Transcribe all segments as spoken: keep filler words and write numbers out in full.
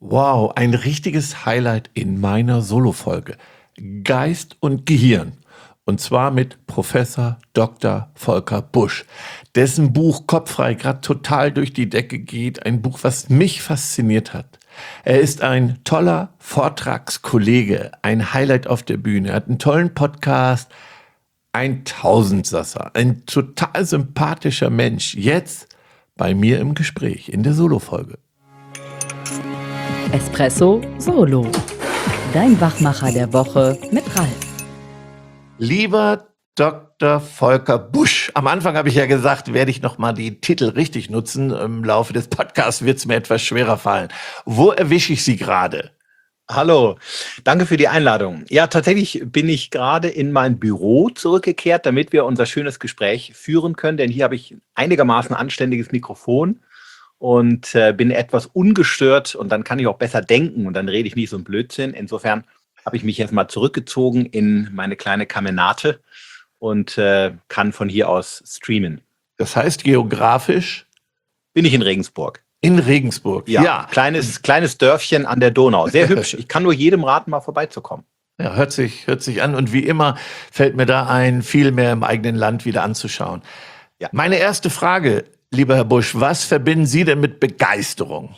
Wow, ein richtiges Highlight in meiner Solofolge. Geist und Gehirn. Und zwar mit Professor Doktor Volker Busch, dessen Buch Kopffrei gerade total durch die Decke geht. Ein Buch, was mich fasziniert hat. Er ist ein toller Vortragskollege, ein Highlight auf der Bühne. Er hat einen tollen Podcast, ein Tausendsasser, ein total sympathischer Mensch. Jetzt bei mir im Gespräch in der Solofolge. Espresso Solo. Dein Wachmacher der Woche mit Ralf. Lieber Doktor Volker Busch, am Anfang habe ich ja gesagt, werde ich nochmal die Titel richtig nutzen. Im Laufe des Podcasts wird es mir etwas schwerer fallen. Wo erwische ich Sie gerade? Hallo, danke für die Einladung. Ja, tatsächlich bin ich gerade in mein Büro zurückgekehrt, damit wir unser schönes Gespräch führen können, denn hier habe ich einigermaßen anständiges Mikrofon und äh, bin etwas ungestört und dann kann ich auch besser denken und dann rede ich nicht so ein Blödsinn. Insofern habe ich mich jetzt mal zurückgezogen in meine kleine Kamenate und äh, kann von hier aus streamen. Das heißt, geografisch Bin ich in Regensburg. in Regensburg. Ja, Ja, Kleines, kleines Dörfchen an der Donau. Sehr hübsch. Ich kann nur jedem raten, mal vorbeizukommen. ja, hört sich, hört sich an. Und wie immer fällt mir da ein, viel mehr im eigenen Land wieder anzuschauen. Ja. Meine erste Frage, lieber Herr Busch, was verbinden Sie denn mit Begeisterung?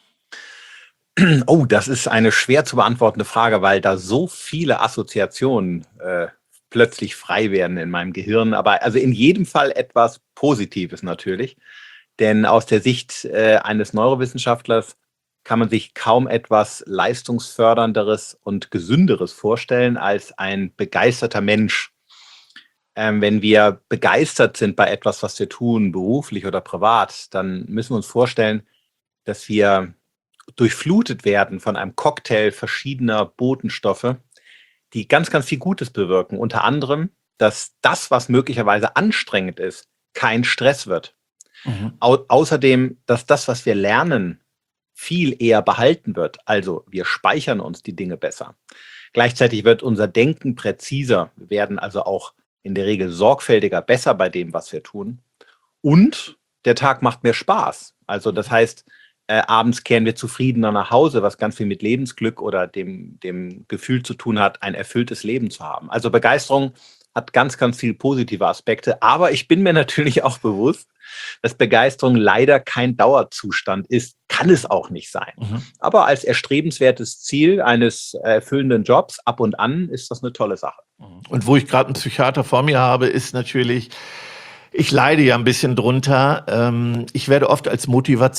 Oh, das ist eine schwer zu beantwortende Frage, weil da so viele Assoziationen äh, plötzlich frei werden in meinem Gehirn. Aber also in jedem Fall etwas Positives natürlich. Denn aus der Sicht äh, eines Neurowissenschaftlers kann man sich kaum etwas leistungsfördernderes und gesünderes vorstellen als ein begeisterter Mensch. Ähm, wenn wir begeistert sind bei etwas, was wir tun, beruflich oder privat, dann müssen wir uns vorstellen, dass wir durchflutet werden von einem Cocktail verschiedener Botenstoffe, die ganz, ganz viel Gutes bewirken. Unter anderem, dass das, was möglicherweise anstrengend ist, kein Stress wird. Mhm. Au außerdem, dass das, was wir lernen, viel eher behalten wird. Also wir speichern uns die Dinge besser. Gleichzeitig wird unser Denken präziser. Wir werden also auch in der Regel sorgfältiger, besser bei dem, was wir tun. Und der Tag macht mehr Spaß. Also das heißt, äh, abends kehren wir zufriedener nach Hause, was ganz viel mit Lebensglück oder dem, dem Gefühl zu tun hat, ein erfülltes Leben zu haben. Also Begeisterung hat ganz, ganz viele positive Aspekte. Aber ich bin mir natürlich auch bewusst, dass Begeisterung leider kein Dauerzustand ist, kann es auch nicht sein. Mhm. Aber als erstrebenswertes Ziel eines erfüllenden Jobs ab und an ist das eine tolle Sache. Und wo ich gerade einen Psychiater vor mir habe, ist natürlich, ich leide ja ein bisschen drunter. Ähm, ich werde oft als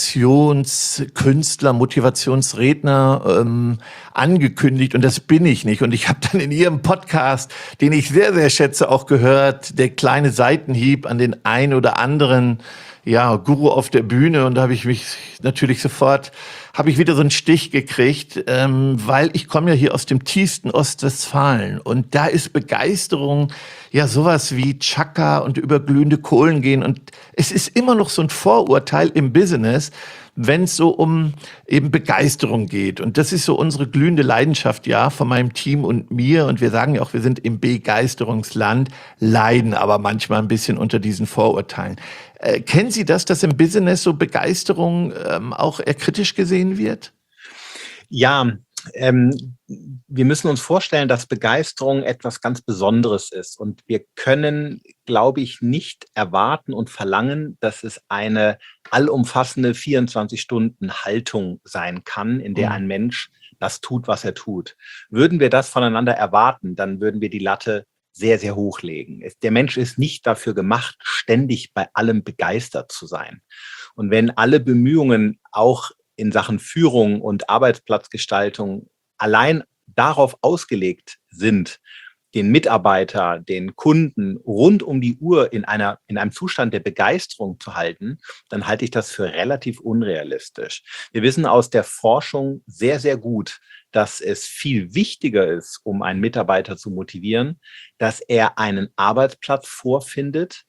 Motivationskünstler, Motivationsredner ähm, angekündigt und das bin ich nicht. Und ich habe dann in Ihrem Podcast, den ich sehr, sehr schätze, auch gehört, der kleine Seitenhieb an den ein oder anderen ja, Guru auf der Bühne. Und da habe ich mich natürlich sofort, habe ich wieder so einen Stich gekriegt, ähm, weil ich komme ja hier aus dem tiefsten Ostwestfalen. Und da ist Begeisterung ja sowas wie Chakra und über glühende Kohlen gehen. Und es ist immer noch so ein Vorurteil im Business, wenn es so um eben Begeisterung geht. Und das ist so unsere glühende Leidenschaft, ja, von meinem Team und mir. Und wir sagen ja auch, wir sind im Begeisterungsland, leiden aber manchmal ein bisschen unter diesen Vorurteilen. Äh, kennen Sie das, dass im Business so Begeisterung ähm, auch eher kritisch gesehen wird? Ja, ähm, wir müssen uns vorstellen, dass Begeisterung etwas ganz Besonderes ist. Und wir können, glaube ich, nicht erwarten und verlangen, dass es eine allumfassende vierundzwanzig-Stunden-Haltung sein kann, in der Mhm. ein Mensch das tut, was er tut. Würden wir das voneinander erwarten, dann würden wir die Latte sehr, sehr hoch legen. Es- Der Mensch ist nicht dafür gemacht, ständig bei allem begeistert zu sein. Und wenn alle Bemühungen auch in Sachen Führung und Arbeitsplatzgestaltung allein darauf ausgelegt sind, den Mitarbeiter, den Kunden rund um die Uhr in einer, in einem Zustand der Begeisterung zu halten, dann halte ich das für relativ unrealistisch. Wir wissen aus der Forschung sehr, sehr gut, dass es viel wichtiger ist, um einen Mitarbeiter zu motivieren, dass er einen Arbeitsplatz vorfindet,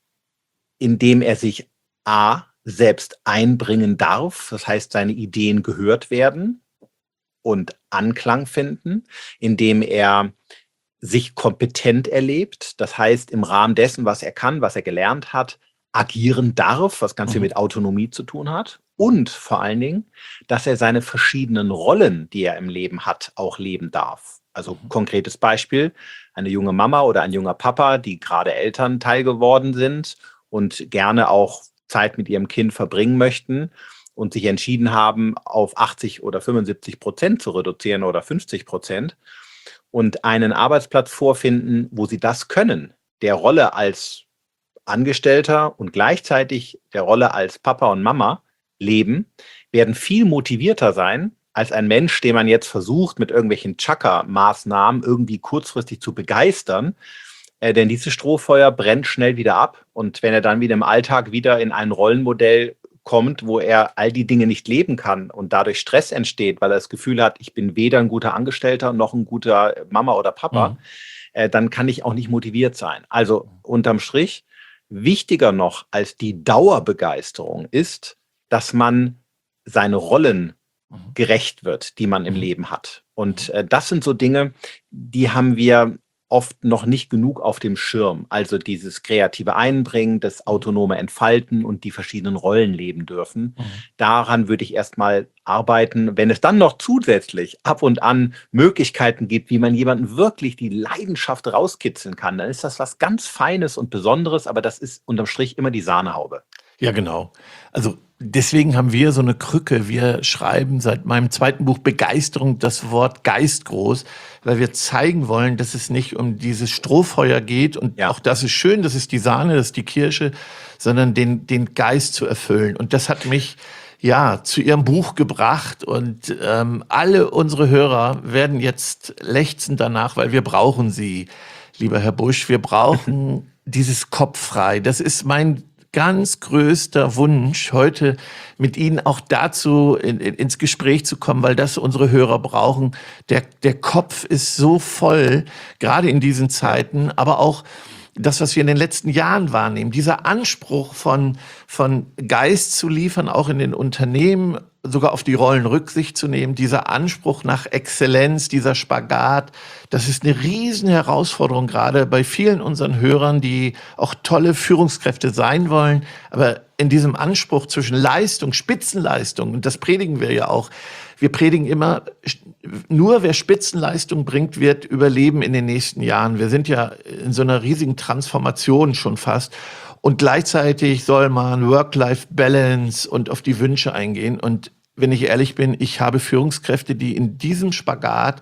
in dem er sich A, selbst einbringen darf, das heißt, seine Ideen gehört werden und Anklang finden, indem er sich kompetent erlebt, das heißt, im Rahmen dessen, was er kann, was er gelernt hat, agieren darf, was ganz viel Mhm. mit Autonomie zu tun hat. und vor allen Dingen, dass er seine verschiedenen Rollen, die er im Leben hat, auch leben darf. Also konkretes Beispiel, eine junge Mama oder ein junger Papa, die gerade Elternteil geworden sind und gerne auch Zeit mit ihrem Kind verbringen möchten und sich entschieden haben, auf achtzig oder fünfundsiebzig Prozent zu reduzieren oder fünfzig Prozent und einen Arbeitsplatz vorfinden, wo sie das können, der Rolle als Angestellter und gleichzeitig der Rolle als Papa und Mama leben, werden viel motivierter sein als ein Mensch, den man jetzt versucht, mit irgendwelchen Chaka-Maßnahmen irgendwie kurzfristig zu begeistern. Äh, denn dieses Strohfeuer brennt schnell wieder ab. Und wenn er dann wieder im Alltag wieder in ein Rollenmodell kommt, wo er all die Dinge nicht leben kann und dadurch Stress entsteht, weil er das Gefühl hat, ich bin weder ein guter Angestellter noch ein guter Mama oder Papa, mhm. äh, dann kann ich auch nicht motiviert sein. Also unterm Strich, wichtiger noch als die Dauerbegeisterung ist, dass man seine Rollen gerecht wird, die man im Leben hat. Und äh, das sind so Dinge, die haben wir oft noch nicht genug auf dem Schirm. Also dieses kreative Einbringen, das autonome Entfalten und die verschiedenen Rollen leben dürfen. Mhm. Daran würde ich erstmal arbeiten. Wenn es dann noch zusätzlich ab und an Möglichkeiten gibt, wie man jemanden wirklich die Leidenschaft rauskitzeln kann, dann ist das was ganz Feines und Besonderes, aber das ist unterm Strich immer die Sahnehaube. Ja, genau. Also deswegen haben wir so eine Krücke. Wir schreiben seit meinem zweiten Buch Begeisterung das Wort Geist groß, weil wir zeigen wollen, dass es nicht um dieses Strohfeuer geht. Und ja. auch das ist schön, das ist die Sahne, das ist die Kirsche, sondern den, den Geist zu erfüllen. Und das hat mich ja zu Ihrem Buch gebracht. Und ähm, alle unsere Hörer werden jetzt lechzen danach, weil wir brauchen sie, lieber Herr Busch. Wir brauchen dieses Kopf frei. Das ist mein ganz größter Wunsch, heute mit Ihnen auch dazu in, in, ins Gespräch zu kommen, weil das unsere Hörer brauchen. Der, der Kopf ist so voll, gerade in diesen Zeiten, aber auch das, was wir in den letzten Jahren wahrnehmen, dieser Anspruch von, von Geist zu liefern, auch in den Unternehmen, sogar auf die Rollen Rücksicht zu nehmen, dieser Anspruch nach Exzellenz, dieser Spagat, das ist eine riesen Herausforderung, gerade bei vielen unseren Hörern, die auch tolle Führungskräfte sein wollen, aber in diesem Anspruch zwischen Leistung, Spitzenleistung, und das predigen wir ja auch, wir predigen immer, nur wer Spitzenleistung bringt, wird überleben in den nächsten Jahren. Wir sind ja in so einer riesigen Transformation schon fast. Und gleichzeitig soll man Work-Life-Balance und auf die Wünsche eingehen. Und wenn ich ehrlich bin, ich habe Führungskräfte, die in diesem Spagat,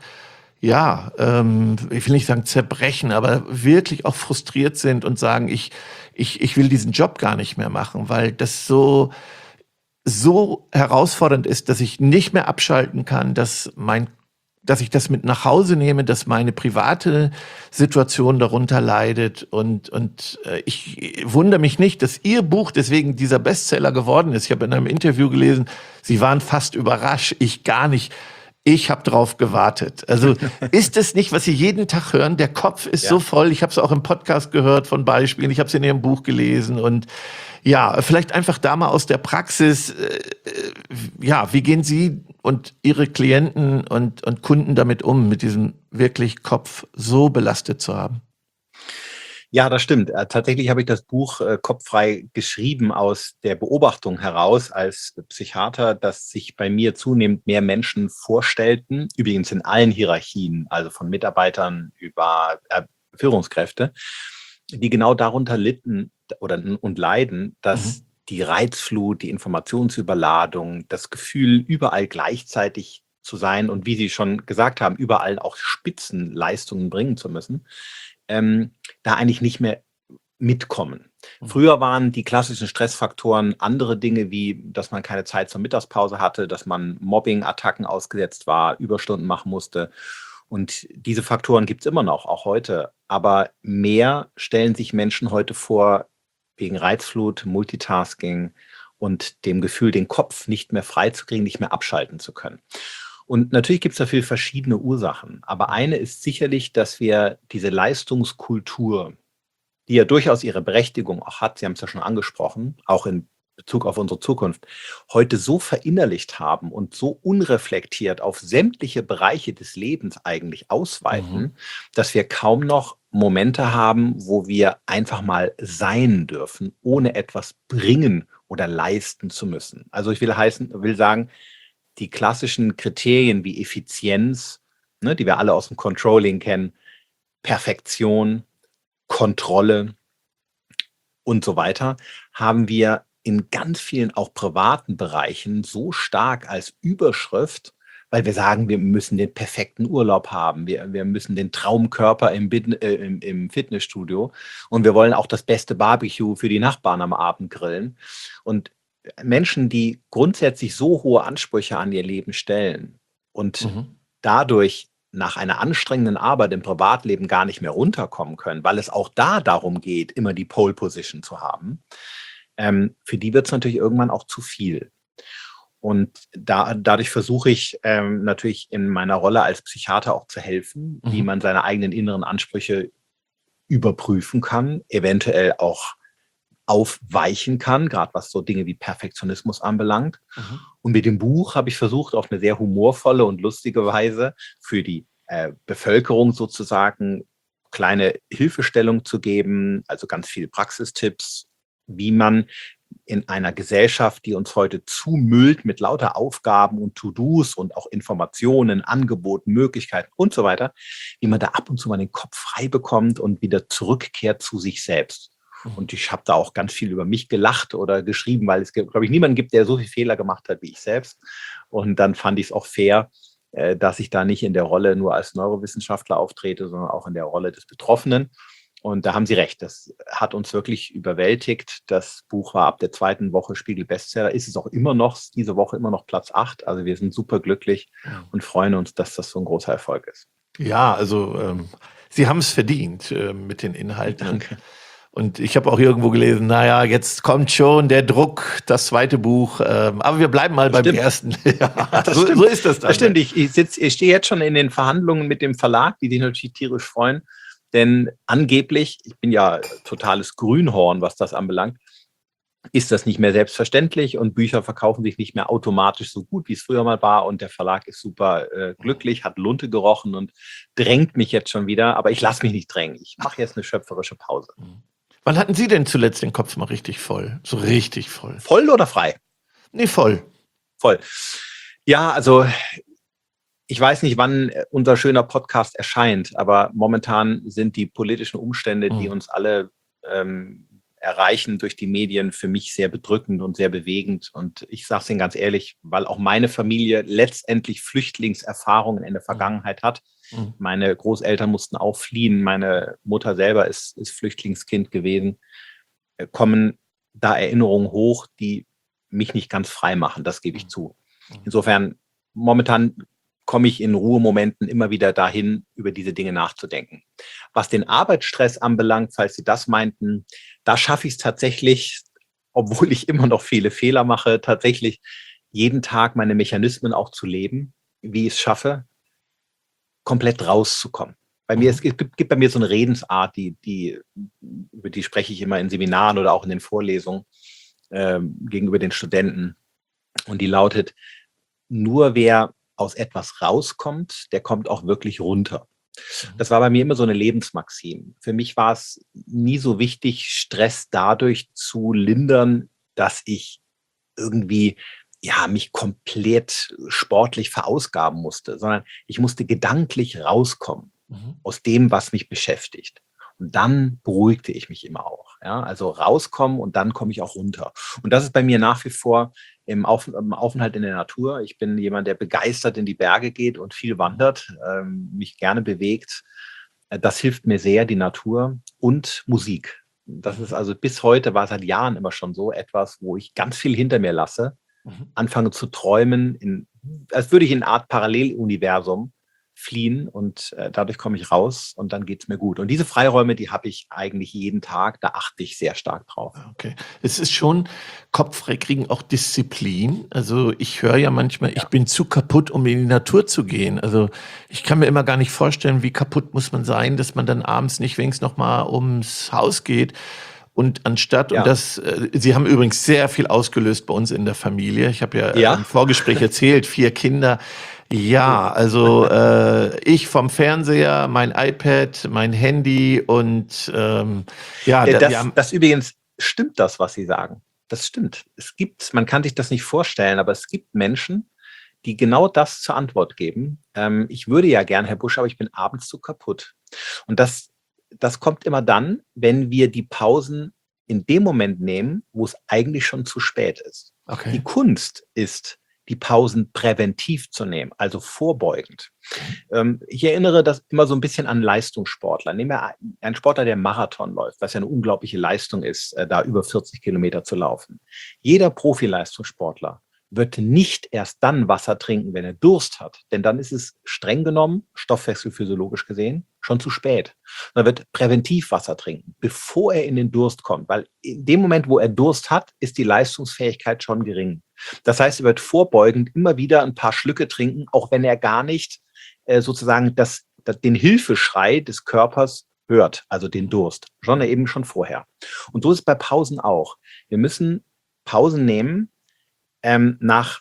ja, ähm, ich will nicht sagen zerbrechen, aber wirklich auch frustriert sind und sagen, ich, ich, ich will diesen Job gar nicht mehr machen, weil das so, so herausfordernd ist, dass ich nicht mehr abschalten kann, dass mein dass ich das mit nach Hause nehme, dass meine private Situation darunter leidet. Und, und äh, ich wundere mich nicht, dass Ihr Buch deswegen dieser Bestseller geworden ist. Ich habe in einem Interview gelesen, Sie waren fast überrascht, ich gar nicht. Ich habe drauf gewartet. Also ist es nicht, was Sie jeden Tag hören? Der Kopf ist ja so voll. Ich habe es auch im Podcast gehört von Beispielen. Ich habe es in Ihrem Buch gelesen. Und ja, vielleicht einfach da mal aus der Praxis. Äh, ja, wie gehen Sie und Ihre Klienten und, und Kunden damit um, mit diesem wirklich Kopf so belastet zu haben? Ja, das stimmt. Äh, Tatsächlich habe ich das Buch äh, Kopffrei geschrieben aus der Beobachtung heraus als Psychiater, dass sich bei mir zunehmend mehr Menschen vorstellten, übrigens in allen Hierarchien, also von Mitarbeitern über äh, Führungskräfte, die genau darunter litten oder und leiden, dass mhm. die Reizflut, die Informationsüberladung, das Gefühl, überall gleichzeitig zu sein und wie Sie schon gesagt haben, überall auch Spitzenleistungen bringen zu müssen, ähm, da eigentlich nicht mehr mitkommen. Mhm. Früher waren die klassischen Stressfaktoren andere Dinge, wie dass man keine Zeit zur Mittagspause hatte, dass man Mobbing-Attacken ausgesetzt war, Überstunden machen musste. Und diese Faktoren gibt es immer noch, auch heute. Aber mehr stellen sich Menschen heute vor, wegen Reizflut, Multitasking und dem Gefühl, den Kopf nicht mehr freizukriegen, nicht mehr abschalten zu können. Und natürlich gibt es dafür verschiedene Ursachen. Aber eine ist sicherlich, dass wir diese Leistungskultur, die ja durchaus ihre Berechtigung auch hat, Sie haben es ja schon angesprochen, auch in Bezug auf unsere Zukunft, heute so verinnerlicht haben und so unreflektiert auf sämtliche Bereiche des Lebens eigentlich ausweiten, mhm. dass wir kaum noch Momente haben, wo wir einfach mal sein dürfen, ohne etwas bringen oder leisten zu müssen. Also ich will heißen, will sagen, die klassischen Kriterien wie Effizienz, ne, die wir alle aus dem Controlling kennen, Perfektion, Kontrolle und so weiter, haben wir in ganz vielen auch privaten Bereichen so stark als Überschrift, weil wir sagen, wir müssen den perfekten Urlaub haben, wir, wir müssen den Traumkörper im, Bid- äh, im, im Fitnessstudio und wir wollen auch das beste Barbecue für die Nachbarn am Abend grillen. Und Menschen, die grundsätzlich so hohe Ansprüche an ihr Leben stellen und Mhm. dadurch nach einer anstrengenden Arbeit im Privatleben gar nicht mehr runterkommen können, weil es auch da darum geht, immer die Pole Position zu haben, ähm, für die wird es natürlich irgendwann auch zu viel. Und da, dadurch versuche ich ähm, natürlich in meiner Rolle als Psychiater auch zu helfen, wie Mhm. man seine eigenen inneren Ansprüche überprüfen kann, eventuell auch aufweichen kann, gerade was so Dinge wie Perfektionismus anbelangt. Mhm. Und mit dem Buch habe ich versucht, auf eine sehr humorvolle und lustige Weise für die äh, Bevölkerung sozusagen kleine Hilfestellung zu geben, also ganz viele Praxistipps, wie man in einer Gesellschaft, die uns heute zumüllt mit lauter Aufgaben und To-Dos und auch Informationen, Angeboten, Möglichkeiten und so weiter, wie man da ab und zu mal den Kopf frei bekommt und wieder zurückkehrt zu sich selbst. Und ich habe da auch ganz viel über mich gelacht oder geschrieben, weil es, glaube ich, niemanden gibt, der so viele Fehler gemacht hat wie ich selbst. Und dann fand ich es auch fair, äh, dass ich da nicht in der Rolle nur als Neurowissenschaftler auftrete, sondern auch in der Rolle des Betroffenen. Und da haben Sie recht, das hat uns wirklich überwältigt. Das Buch war ab der zweiten Woche Spiegel-Bestseller, ist es auch immer noch, diese Woche immer noch Platz acht. Also wir sind super glücklich und freuen uns, dass das so ein großer Erfolg ist. Ja, also ähm, Sie haben es verdient äh, mit den Inhalten. Und, Danke. und ich habe auch irgendwo gelesen, naja, jetzt kommt schon der Druck, das zweite Buch. Ähm, aber wir bleiben mal Das beim stimmt. ersten. Ja, Das so, stimmt. so ist das dann. Das stimmt. Ne? Ich, ich, sitz, ich stehe jetzt schon in den Verhandlungen mit dem Verlag, die sich natürlich tierisch freuen. Denn angeblich, ich bin ja totales Grünhorn, was das anbelangt, ist das nicht mehr selbstverständlich und Bücher verkaufen sich nicht mehr automatisch so gut, wie es früher mal war. Und der Verlag ist super äh, glücklich, hat Lunte gerochen und drängt mich jetzt schon wieder. Aber ich lasse mich nicht drängen. Ich mache jetzt eine schöpferische Pause. Wann hatten Sie denn zuletzt den Kopf mal richtig voll? So richtig voll? Voll oder frei? Nee, voll. Voll. Ja, also ich weiß nicht, wann unser schöner Podcast erscheint, aber momentan sind die politischen Umstände, die Mhm. uns alle ähm, erreichen durch die Medien, für mich sehr bedrückend und sehr bewegend. Und ich sage es Ihnen ganz ehrlich, weil auch meine Familie letztendlich Flüchtlingserfahrungen in der Vergangenheit hat. Mhm. Meine Großeltern mussten auch fliehen. Meine Mutter selber ist, ist Flüchtlingskind gewesen. Äh, Kommen da Erinnerungen hoch, die mich nicht ganz frei machen. Das gebe ich zu. Insofern momentan komme ich in Ruhemomenten immer wieder dahin, über diese Dinge nachzudenken. Was den Arbeitsstress anbelangt, falls Sie das meinten, da schaffe ich es tatsächlich, obwohl ich immer noch viele Fehler mache, tatsächlich jeden Tag meine Mechanismen auch zu leben, wie ich es schaffe, komplett rauszukommen. Bei mir, es gibt, gibt bei mir so eine Redensart, die, die, über die spreche ich immer in Seminaren oder auch in den Vorlesungen ähm, gegenüber den Studenten. Und die lautet, nur wer aus etwas rauskommt, der kommt auch wirklich runter. Das war bei mir immer so eine Lebensmaxim. Für mich war es nie so wichtig, Stress dadurch zu lindern, dass ich irgendwie ja, mich komplett sportlich verausgaben musste, sondern ich musste gedanklich rauskommen Mhm. aus dem, was mich beschäftigt. Und dann beruhigte ich mich immer auch. Ja? Also rauskommen und dann komme ich auch runter. Und das ist bei mir nach wie vor im, Auf, im Aufenthalt in der Natur. Ich bin jemand, der begeistert in die Berge geht und viel wandert, ähm, mich gerne bewegt. Das hilft mir sehr, die Natur und Musik. Das ist also bis heute, war seit Jahren immer schon so etwas, wo ich ganz viel hinter mir lasse, Mhm. anfange zu träumen, in, als würde ich in eine Art Paralleluniversum fliehen und äh, dadurch komme ich raus und dann geht es mir gut. Und diese Freiräume, die habe ich eigentlich jeden Tag, da achte ich sehr stark drauf. Okay. Es ist schon Kopf frei kriegen, auch Disziplin. Also ich höre ja manchmal, ich Ja. bin zu kaputt, um in die Natur zu gehen. Also ich kann mir immer gar nicht vorstellen, wie kaputt muss man sein, dass man dann abends nicht wenigstens noch mal ums Haus geht. Und anstatt, Ja. und das, äh, Sie haben übrigens sehr viel ausgelöst bei uns in der Familie. Ich habe ja, äh, Ja. im Vorgespräch erzählt, vier Kinder. Ja, also äh, ich vom Fernseher, mein iPad, mein Handy und ähm, ja, Äh, da, Das, wir haben, das übrigens stimmt das, was Sie sagen. das stimmt. Es gibt, man kann sich das nicht vorstellen, aber es gibt Menschen, die genau das zur Antwort geben. Ähm, ich würde ja gern, Herr Busch, aber ich bin abends zu kaputt. Und das, das kommt immer dann, wenn wir die Pausen in dem Moment nehmen, wo es eigentlich schon zu spät ist. Okay. Die Kunst ist, die Pausen präventiv zu nehmen, also vorbeugend. Ähm, ich erinnere das immer so ein bisschen an Leistungssportler. Nehmen wir einen Sportler, der Marathon läuft, was ja eine unglaubliche Leistung ist, äh, da über vierzig Kilometer zu laufen. Jeder Profileistungssportler wird nicht erst dann Wasser trinken, wenn er Durst hat. Denn dann ist es streng genommen, stoffwechselphysiologisch gesehen, schon zu spät. Und er wird präventiv Wasser trinken, bevor er in den Durst kommt. Weil in dem Moment, wo er Durst hat, ist die Leistungsfähigkeit schon gering. Das heißt, er wird vorbeugend immer wieder ein paar Schlücke trinken, auch wenn er gar nicht äh, sozusagen das, das, den Hilfeschrei des Körpers hört, also den Durst, sondern eben schon vorher. Und so ist es bei Pausen auch. Wir müssen Pausen nehmen, Ähm, nach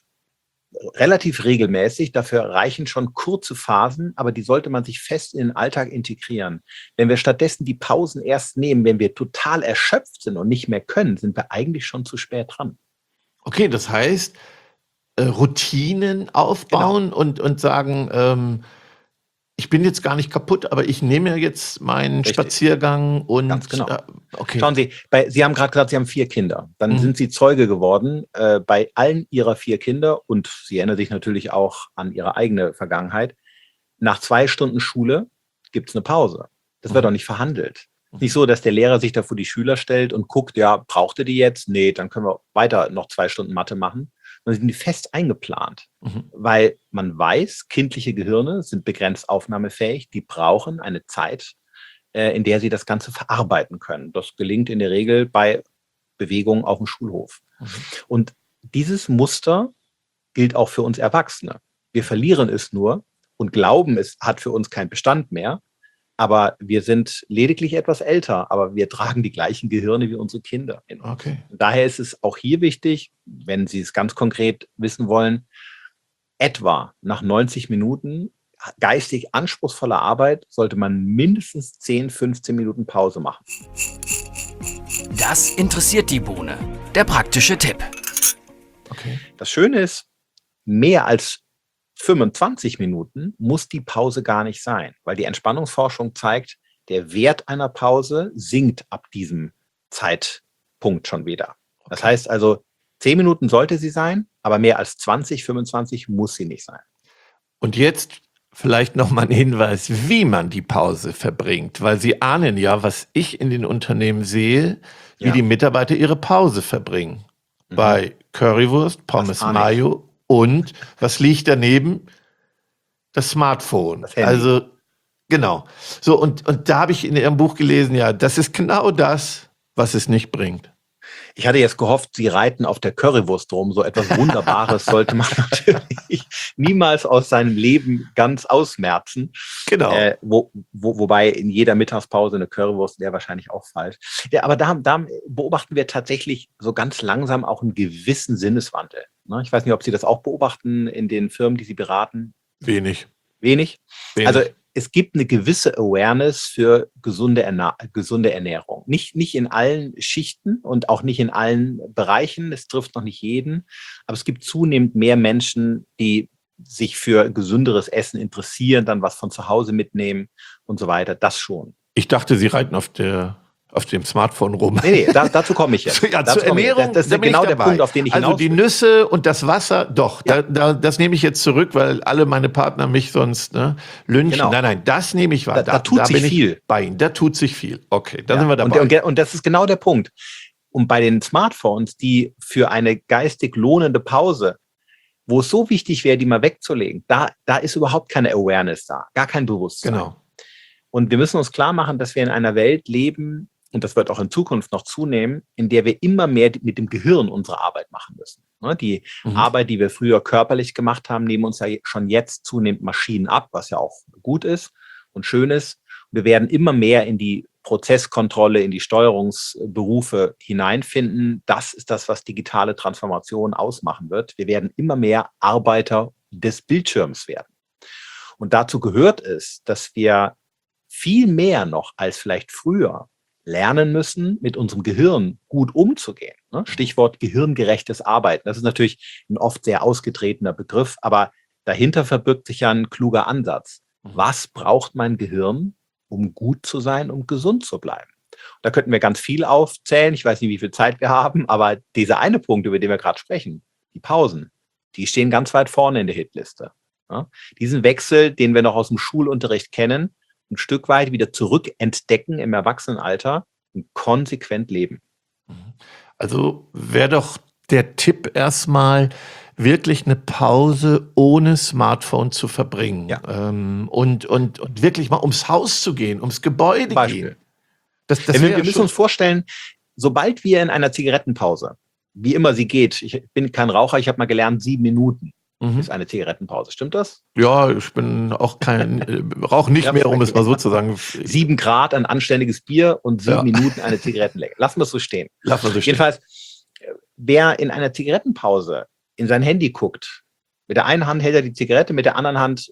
relativ regelmäßig. Dafür reichen schon kurze Phasen, aber die sollte man sich fest in den Alltag integrieren. Wenn wir stattdessen die Pausen erst nehmen, wenn wir total erschöpft sind und nicht mehr können, sind wir eigentlich schon zu spät dran. Okay, das heißt, äh, Routinen aufbauen Genau. und, und sagen, ähm, ich bin jetzt gar nicht kaputt, aber ich nehme jetzt meinen Richtig. Spaziergang und Ganz genau. äh, okay. Schauen Sie, bei, Sie haben gerade gesagt, Sie haben vier Kinder. Dann Mhm. sind Sie Zeuge geworden äh, bei allen Ihrer vier Kinder und Sie erinnern sich natürlich auch an Ihre eigene Vergangenheit. Nach zwei Stunden Schule gibt es eine Pause. Das wird Mhm. doch nicht verhandelt. Nicht so, dass der Lehrer sich da vor die Schüler stellt und guckt, ja, braucht ihr die jetzt? Nee, dann können wir weiter noch zwei Stunden Mathe machen. Dann sind die fest eingeplant, Mhm. weil man weiß, kindliche Gehirne sind begrenzt aufnahmefähig. Die brauchen eine Zeit, äh, in der sie das Ganze verarbeiten können. Das gelingt in der Regel bei Bewegungen auf dem Schulhof. Mhm. Und dieses Muster gilt auch für uns Erwachsene. Wir verlieren es nur und glauben, es hat für uns keinen Bestand mehr. Aber wir sind lediglich etwas älter, aber wir tragen die gleichen Gehirne wie unsere Kinder in uns. Okay. Daher ist es auch hier wichtig, wenn Sie es ganz konkret wissen wollen, etwa nach neunzig Minuten geistig anspruchsvoller Arbeit sollte man mindestens zehn, fünfzehn Minuten Pause machen. Das interessiert die Bohne. Der praktische Tipp. Okay. Das Schöne ist, mehr als fünfundzwanzig Minuten muss die Pause gar nicht sein, weil die Entspannungsforschung zeigt, der Wert einer Pause sinkt ab diesem Zeitpunkt schon wieder. Das Okay. heißt also, zehn Minuten sollte sie sein, aber mehr als zwanzig, fünfundzwanzig muss sie nicht sein. Und jetzt vielleicht noch mal ein Hinweis, wie man die Pause verbringt, weil Sie ahnen ja, was ich in den Unternehmen sehe, wie Ja. die Mitarbeiter ihre Pause verbringen. Mhm. Bei Currywurst, Pommes ahne ich. Mayo und was liegt daneben? Das Smartphone. Das Handy. Also genau. So und und da habe ich in Ihrem Buch gelesen, ja, das ist genau das, was es nicht bringt. Ich hatte jetzt gehofft, Sie reiten auf der Currywurst rum. So etwas Wunderbares sollte man natürlich niemals aus seinem Leben ganz ausmerzen. Genau. Äh, wo, wo, wobei in jeder Mittagspause eine Currywurst wäre wahrscheinlich auch falsch. Ja, aber da, da beobachten wir tatsächlich so ganz langsam auch einen gewissen Sinneswandel. Ne? Ich weiß nicht, ob Sie das auch beobachten in den Firmen, die Sie beraten. Wenig. Wenig? Wenig. Also es gibt eine gewisse Awareness für gesunde, Erna- gesunde Ernährung. Nicht, nicht in allen Schichten und auch nicht in allen Bereichen. Es trifft noch nicht jeden. Aber es gibt zunehmend mehr Menschen, die sich für gesünderes Essen interessieren, dann was von zu Hause mitnehmen und so weiter. Das schon. Ich dachte, Sie reiten auf der auf dem Smartphone rum. Nee, nee, da, dazu komme ich jetzt. Ja, Dazu zur komme ich jetzt. Ernährung, Das, das da ist bin genau ich der dabei. Punkt, auf den ich Also hinaus die will. Nüsse und das Wasser, doch, Ja. da, da, das nehme ich jetzt zurück, weil alle meine Partner mich sonst ne, lynchen. Genau. Nein, nein, das nehme ich wahr. Da- da tut sich bin ich viel. bei Ihnen. Da tut sich viel. Okay, da Ja, sind wir dabei. Und, und, und das ist genau der Punkt. Und bei den Smartphones, die für eine geistig lohnende Pause, wo es so wichtig wäre, die mal wegzulegen, da, da ist überhaupt keine Awareness da, gar kein Bewusstsein. Genau. Und wir müssen uns klar machen, dass wir in einer Welt leben, und das wird auch in Zukunft noch zunehmen, in der wir immer mehr mit dem Gehirn unsere Arbeit machen müssen. Ne, Die Mhm. Arbeit, die wir früher körperlich gemacht haben, nehmen uns ja schon jetzt zunehmend Maschinen ab, was ja auch gut ist und schön ist. Wir werden immer mehr in die Prozesskontrolle, in die Steuerungsberufe hineinfinden. Das ist das, was digitale Transformation ausmachen wird. Wir werden immer mehr Arbeiter des Bildschirms werden. Und dazu gehört es, dass wir viel mehr noch als vielleicht früher lernen müssen, mit unserem Gehirn gut umzugehen. Ne? Stichwort gehirngerechtes Arbeiten. Das ist natürlich ein oft sehr ausgetretener Begriff, aber dahinter verbirgt sich ja ein kluger Ansatz. Was braucht mein Gehirn, um gut zu sein, um gesund zu bleiben? Da könnten wir ganz viel aufzählen. Ich weiß nicht, wie viel Zeit wir haben, aber dieser eine Punkt, über den wir gerade sprechen, die Pausen, die stehen ganz weit vorne in der Hitliste. Ja? Diesen Wechsel, den wir noch aus dem Schulunterricht kennen, ein Stück weit wieder zurückentdecken im Erwachsenenalter und konsequent leben. Also wäre doch der Tipp erstmal, wirklich eine Pause ohne Smartphone zu verbringen. Ja. Ähm, und, und, und wirklich mal ums Haus zu gehen, ums Gebäude Beispiel. gehen. Das, das Denn wir, wäre wir müssen schon- uns vorstellen, sobald wir in einer Zigarettenpause, wie immer sie geht, ich bin kein Raucher, ich habe mal gelernt, sieben Minuten Mhm. ist eine Zigarettenpause. Stimmt das? Ja, ich bin auch kein, äh, rauche nicht Ja, mehr, um okay. es mal so zu sagen. Sieben Grad, ein anständiges Bier und sieben Ja. Minuten eine Zigarettenlänge. Lassen wir es so stehen. Lass mal so stehen. Jedenfalls, wer in einer Zigarettenpause in sein Handy guckt, mit der einen Hand hält er die Zigarette, mit der anderen Hand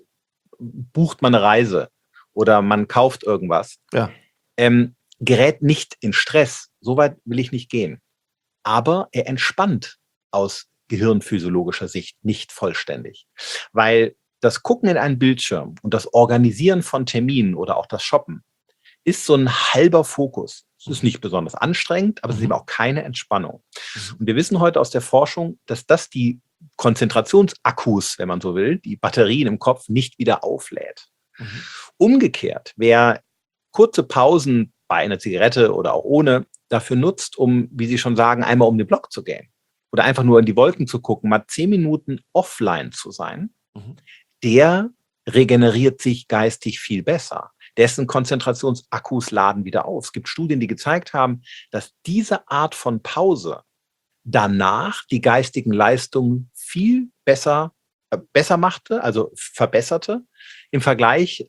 bucht man eine Reise oder man kauft irgendwas, Ja. ähm, gerät nicht in Stress. So weit will ich nicht gehen. Aber er entspannt aus gehirnphysiologischer Sicht nicht vollständig. Weil das Gucken in einen Bildschirm und das Organisieren von Terminen oder auch das Shoppen ist so ein halber Fokus. Es ist nicht besonders anstrengend, aber es ist eben auch keine Entspannung. Und wir wissen heute aus der Forschung, dass das die Konzentrationsakkus, wenn man so will, die Batterien im Kopf nicht wieder auflädt. Mhm. Umgekehrt, wer kurze Pausen bei einer Zigarette oder auch ohne dafür nutzt, um, wie Sie schon sagen, einmal um den Block zu gehen oder einfach nur in die Wolken zu gucken, mal zehn Minuten offline zu sein, Mhm. der regeneriert sich geistig viel besser. Dessen Konzentrationsakkus laden wieder auf. Es gibt Studien, die gezeigt haben, dass diese Art von Pause danach die geistigen Leistungen viel besser, äh, besser machte, also verbesserte, im Vergleich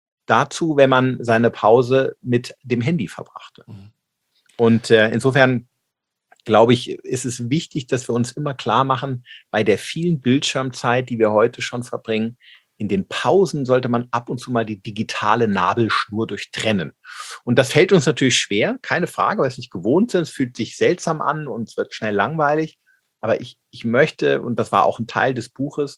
dazu, wenn man seine Pause mit dem Handy verbrachte. Mhm. Und äh, insofern glaube ich, ist es wichtig, dass wir uns immer klar machen, bei der vielen Bildschirmzeit, die wir heute schon verbringen, in den Pausen sollte man ab und zu mal die digitale Nabelschnur durchtrennen. Und das fällt uns natürlich schwer, keine Frage, weil wir es nicht gewohnt sind. Es fühlt sich seltsam an und es wird schnell langweilig. Aber ich, ich möchte, und das war auch ein Teil des Buches,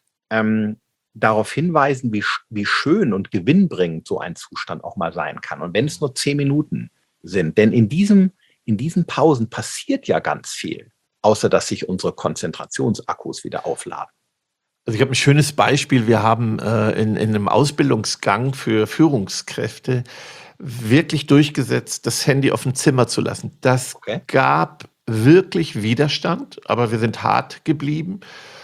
ähm, darauf hinweisen, wie, wie schön und gewinnbringend so ein Zustand auch mal sein kann. Und wenn es nur zehn Minuten sind, denn in diesem, in diesen Pausen passiert ja ganz viel, außer dass sich unsere Konzentrationsakkus wieder aufladen. Also ich habe ein schönes Beispiel. Wir haben äh, in, in einem Ausbildungsgang für Führungskräfte wirklich durchgesetzt, das Handy auf dem Zimmer zu lassen. Das Okay. gab wirklich Widerstand, aber wir sind hart geblieben.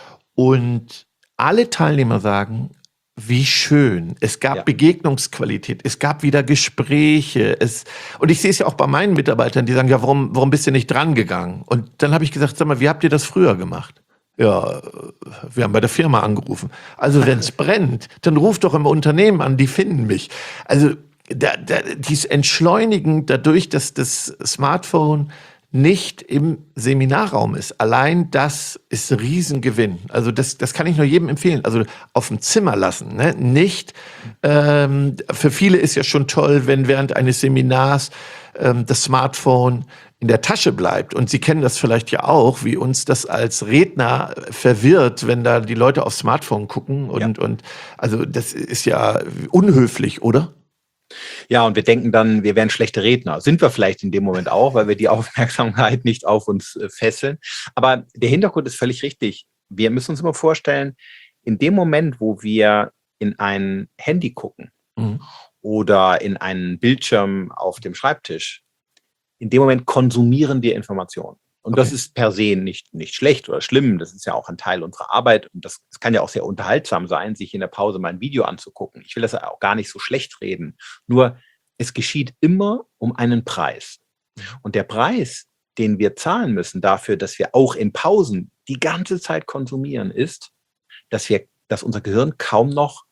Und alle Teilnehmer sagen, wie schön. Es gab Ja. Begegnungsqualität, es gab wieder Gespräche. Es, und ich sehe es ja auch bei meinen Mitarbeitern, die sagen, ja, warum, warum bist du nicht dran gegangen? Und dann habe ich gesagt, sag mal, wie habt ihr das früher gemacht? Ja, wir haben bei der Firma angerufen. Also wenn es brennt, dann ruft doch im Unternehmen an, die finden mich. Also da, da, dies Entschleunigen dadurch, dass das Smartphone nicht im Seminarraum ist. Allein das ist ein Riesengewinn. Also das, das kann ich nur jedem empfehlen. Also auf dem Zimmer lassen, ne? Nicht, ähm, für viele ist ja schon toll, wenn während eines Seminars ähm, das Smartphone in der Tasche bleibt. Und Sie kennen das vielleicht ja auch, wie uns das als Redner verwirrt, wenn da die Leute aufs Smartphone gucken. Und, Ja. und also das ist ja unhöflich, oder? Ja, und wir denken dann, wir wären schlechte Redner. Sind wir vielleicht in dem Moment auch, weil wir die Aufmerksamkeit nicht auf uns äh, fesseln. Aber der Hintergrund ist völlig richtig. Wir müssen uns immer vorstellen, in dem Moment, wo wir in ein Handy gucken Mhm. oder in einen Bildschirm auf dem Schreibtisch, in dem Moment konsumieren wir Informationen. Und das Okay. ist per se nicht, nicht schlecht oder schlimm. Das ist ja auch ein Teil unserer Arbeit. Und das, das kann ja auch sehr unterhaltsam sein, sich in der Pause mal ein Video anzugucken. Ich will das ja auch gar nicht so schlecht reden. Nur es geschieht immer um einen Preis. Und der Preis, den wir zahlen müssen dafür, dass wir auch in Pausen die ganze Zeit konsumieren, ist, dass wir, dass unser Gehirn kaum noch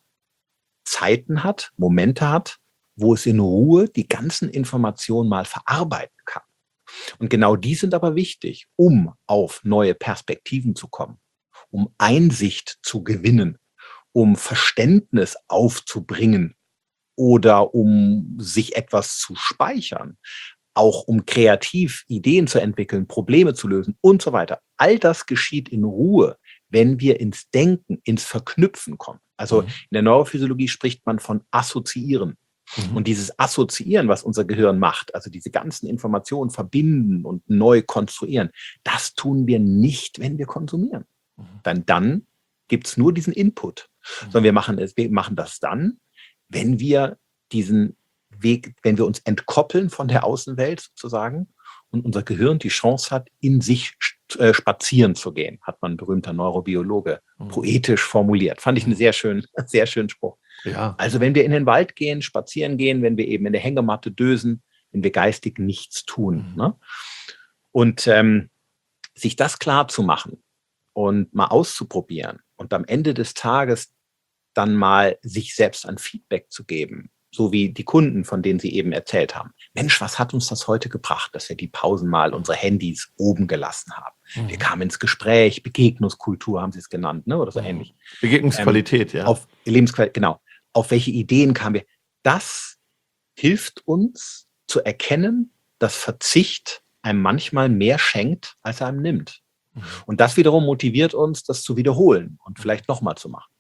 Zeiten hat, Momente hat, wo es in Ruhe die ganzen Informationen mal verarbeiten kann. Und genau die sind aber wichtig, um auf neue Perspektiven zu kommen, um Einsicht zu gewinnen, um Verständnis aufzubringen oder um sich etwas zu speichern. auch um kreativ Ideen zu entwickeln, Probleme zu lösen und so weiter. All das geschieht in Ruhe, wenn wir ins Denken, ins Verknüpfen kommen. Also Mhm. in der Neurophysiologie spricht man von Assoziieren. Mhm. Und dieses Assoziieren, was unser Gehirn macht, also diese ganzen Informationen verbinden und neu konstruieren, das tun wir nicht, wenn wir konsumieren. Mhm. Dann, dann gibt es nur diesen Input. Mhm. Sondern wir machen, es, wir machen das dann, wenn wir diesen Weg, wenn wir uns entkoppeln von der Außenwelt sozusagen und unser Gehirn die Chance hat, in sich äh, spazieren zu gehen, hat man ein berühmter Neurobiologe Mhm. poetisch formuliert. Fand ich einen sehr schönen, sehr schönen Spruch. Ja. Also wenn wir in den Wald gehen, spazieren gehen, wenn wir eben in der Hängematte dösen, wenn wir geistig nichts tun. Mhm. Ne? Und ähm, sich das klar zu machen und mal auszuprobieren und am Ende des Tages dann mal sich selbst ein Feedback zu geben, so wie die Kunden, von denen Sie eben erzählt haben. Mensch, was hat uns das heute gebracht, dass wir die Pausen mal unsere Handys oben gelassen haben? Mhm. Wir kamen ins Gespräch, Begegnungskultur haben Sie es genannt, ne? Oder so Mhm. ähnlich. Begegnungsqualität, ja. Auf Lebensqualität, genau. Auf welche Ideen kamen wir? Das hilft uns zu erkennen, dass Verzicht einem manchmal mehr schenkt, als er einem nimmt. Mhm. Und das wiederum motiviert uns, das zu wiederholen und vielleicht nochmal zu machen.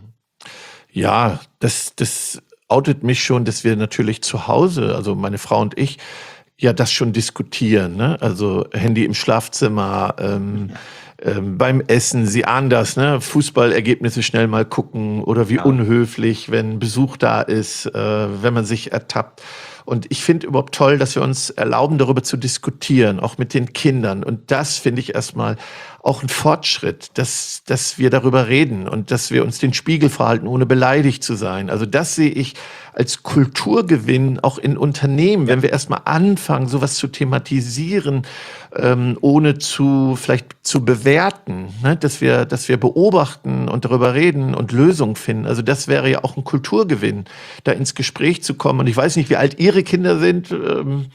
Ja, das, das outet mich schon, dass wir natürlich zu Hause, also meine Frau und ich, ja das schon diskutieren. Ne? Also Handy im Schlafzimmer, ähm, ähm, beim Essen, Sie ahnen das, ne? Fußballergebnisse schnell mal gucken oder wie Ja. unhöflich, wenn Besuch da ist, äh, wenn man sich ertappt. Und ich finde überhaupt toll, dass wir uns erlauben, darüber zu diskutieren, auch mit den Kindern. Und das finde ich erstmal auch ein Fortschritt, dass, dass wir darüber reden und dass wir uns den Spiegel verhalten, ohne beleidigt zu sein. Also das sehe ich als Kulturgewinn auch in Unternehmen, wenn wir erstmal anfangen, sowas zu thematisieren, ähm, ohne zu vielleicht zu bewerten, ne? dass wir, dass wir beobachten und darüber reden und Lösungen finden. Also das wäre ja auch ein Kulturgewinn, da ins Gespräch zu kommen. Und ich weiß nicht, wie alt Ihre Kinder sind. Ähm,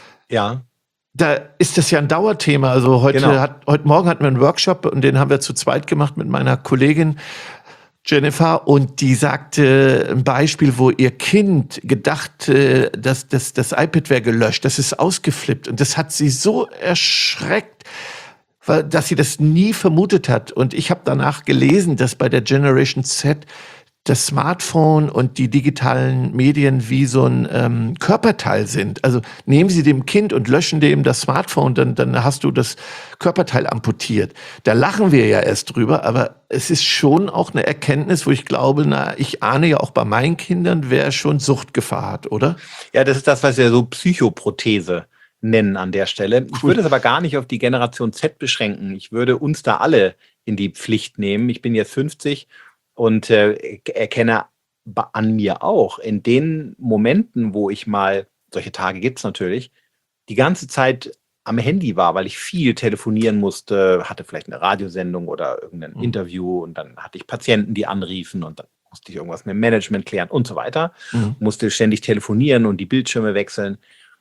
Ja. Da ist das ja ein Dauerthema. Also heute, Genau. hat, heute Morgen hatten wir einen Workshop und den haben wir zu zweit gemacht mit meiner Kollegin Jennifer, und die sagte ein Beispiel, wo ihr Kind gedacht, äh, dass, dass das iPad wäre gelöscht, das ist ausgeflippt, und das hat sie so erschreckt, weil, dass sie das nie vermutet hat. Und ich habe danach gelesen, dass bei der Generation Z das Smartphone und die digitalen Medien wie so ein ähm, Körperteil sind. Also nehmen Sie dem Kind und löschen dem das Smartphone, dann, dann hast du das Körperteil amputiert. Da lachen wir ja erst drüber, aber es ist schon auch eine Erkenntnis, wo ich glaube, na, ich ahne ja auch bei meinen Kindern, wer schon Suchtgefahr hat, oder? Ja, das ist das, was wir so Psychoprothese nennen an der Stelle. Ich Cool. würde es aber gar nicht auf die Generation Z beschränken. Ich würde uns da alle in die Pflicht nehmen. Ich bin jetzt fünfzig und äh, erkenne ba- an mir auch, in den Momenten, wo ich mal, solche Tage gibt es natürlich, die ganze Zeit am Handy war, weil ich viel telefonieren musste, hatte vielleicht eine Radiosendung oder irgendein Mhm. Interview, und dann hatte ich Patienten, die anriefen, und dann musste ich irgendwas mit dem Management klären und so weiter. Mhm. Musste ständig telefonieren und die Bildschirme wechseln.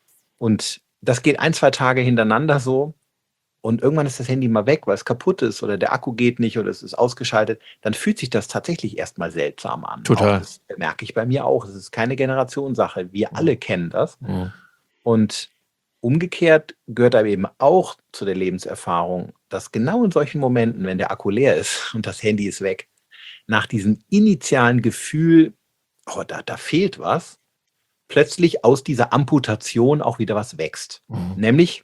Und das geht ein, zwei Tage hintereinander so. Und irgendwann ist das Handy mal weg, weil es kaputt ist oder der Akku geht nicht oder es ist ausgeschaltet. Dann fühlt sich das tatsächlich erstmal seltsam an. Total. Auch das merke ich bei mir auch. Es ist keine Generationssache. Wir Mhm. alle kennen das. Mhm. Und umgekehrt gehört aber eben auch zu der Lebenserfahrung, dass genau in solchen Momenten, wenn der Akku leer ist und das Handy ist weg, nach diesem initialen Gefühl, oh, da, da fehlt was, plötzlich aus dieser Amputation auch wieder was wächst. Mhm. Nämlich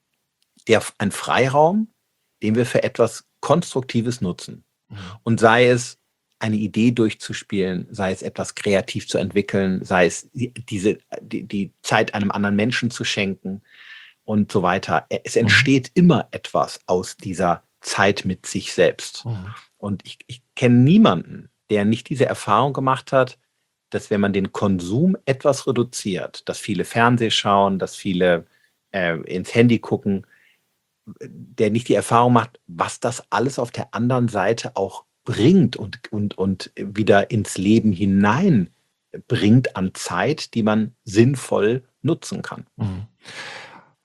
der, ein Freiraum, den wir für etwas Konstruktives nutzen. Mhm. Und sei es eine Idee durchzuspielen, sei es etwas kreativ zu entwickeln, sei es die- diese, die, die Zeit einem anderen Menschen zu schenken und so weiter. Es Mhm. entsteht immer etwas aus dieser Zeit mit sich selbst. Mhm. Und ich, ich kenne niemanden, der nicht diese Erfahrung gemacht hat, dass wenn man den Konsum etwas reduziert, dass viele Fernseh schauen, dass viele äh, ins Handy gucken, der nicht die Erfahrung macht, was das alles auf der anderen Seite auch bringt und, und, und wieder ins Leben hinein bringt an Zeit, die man sinnvoll nutzen kann. Mhm.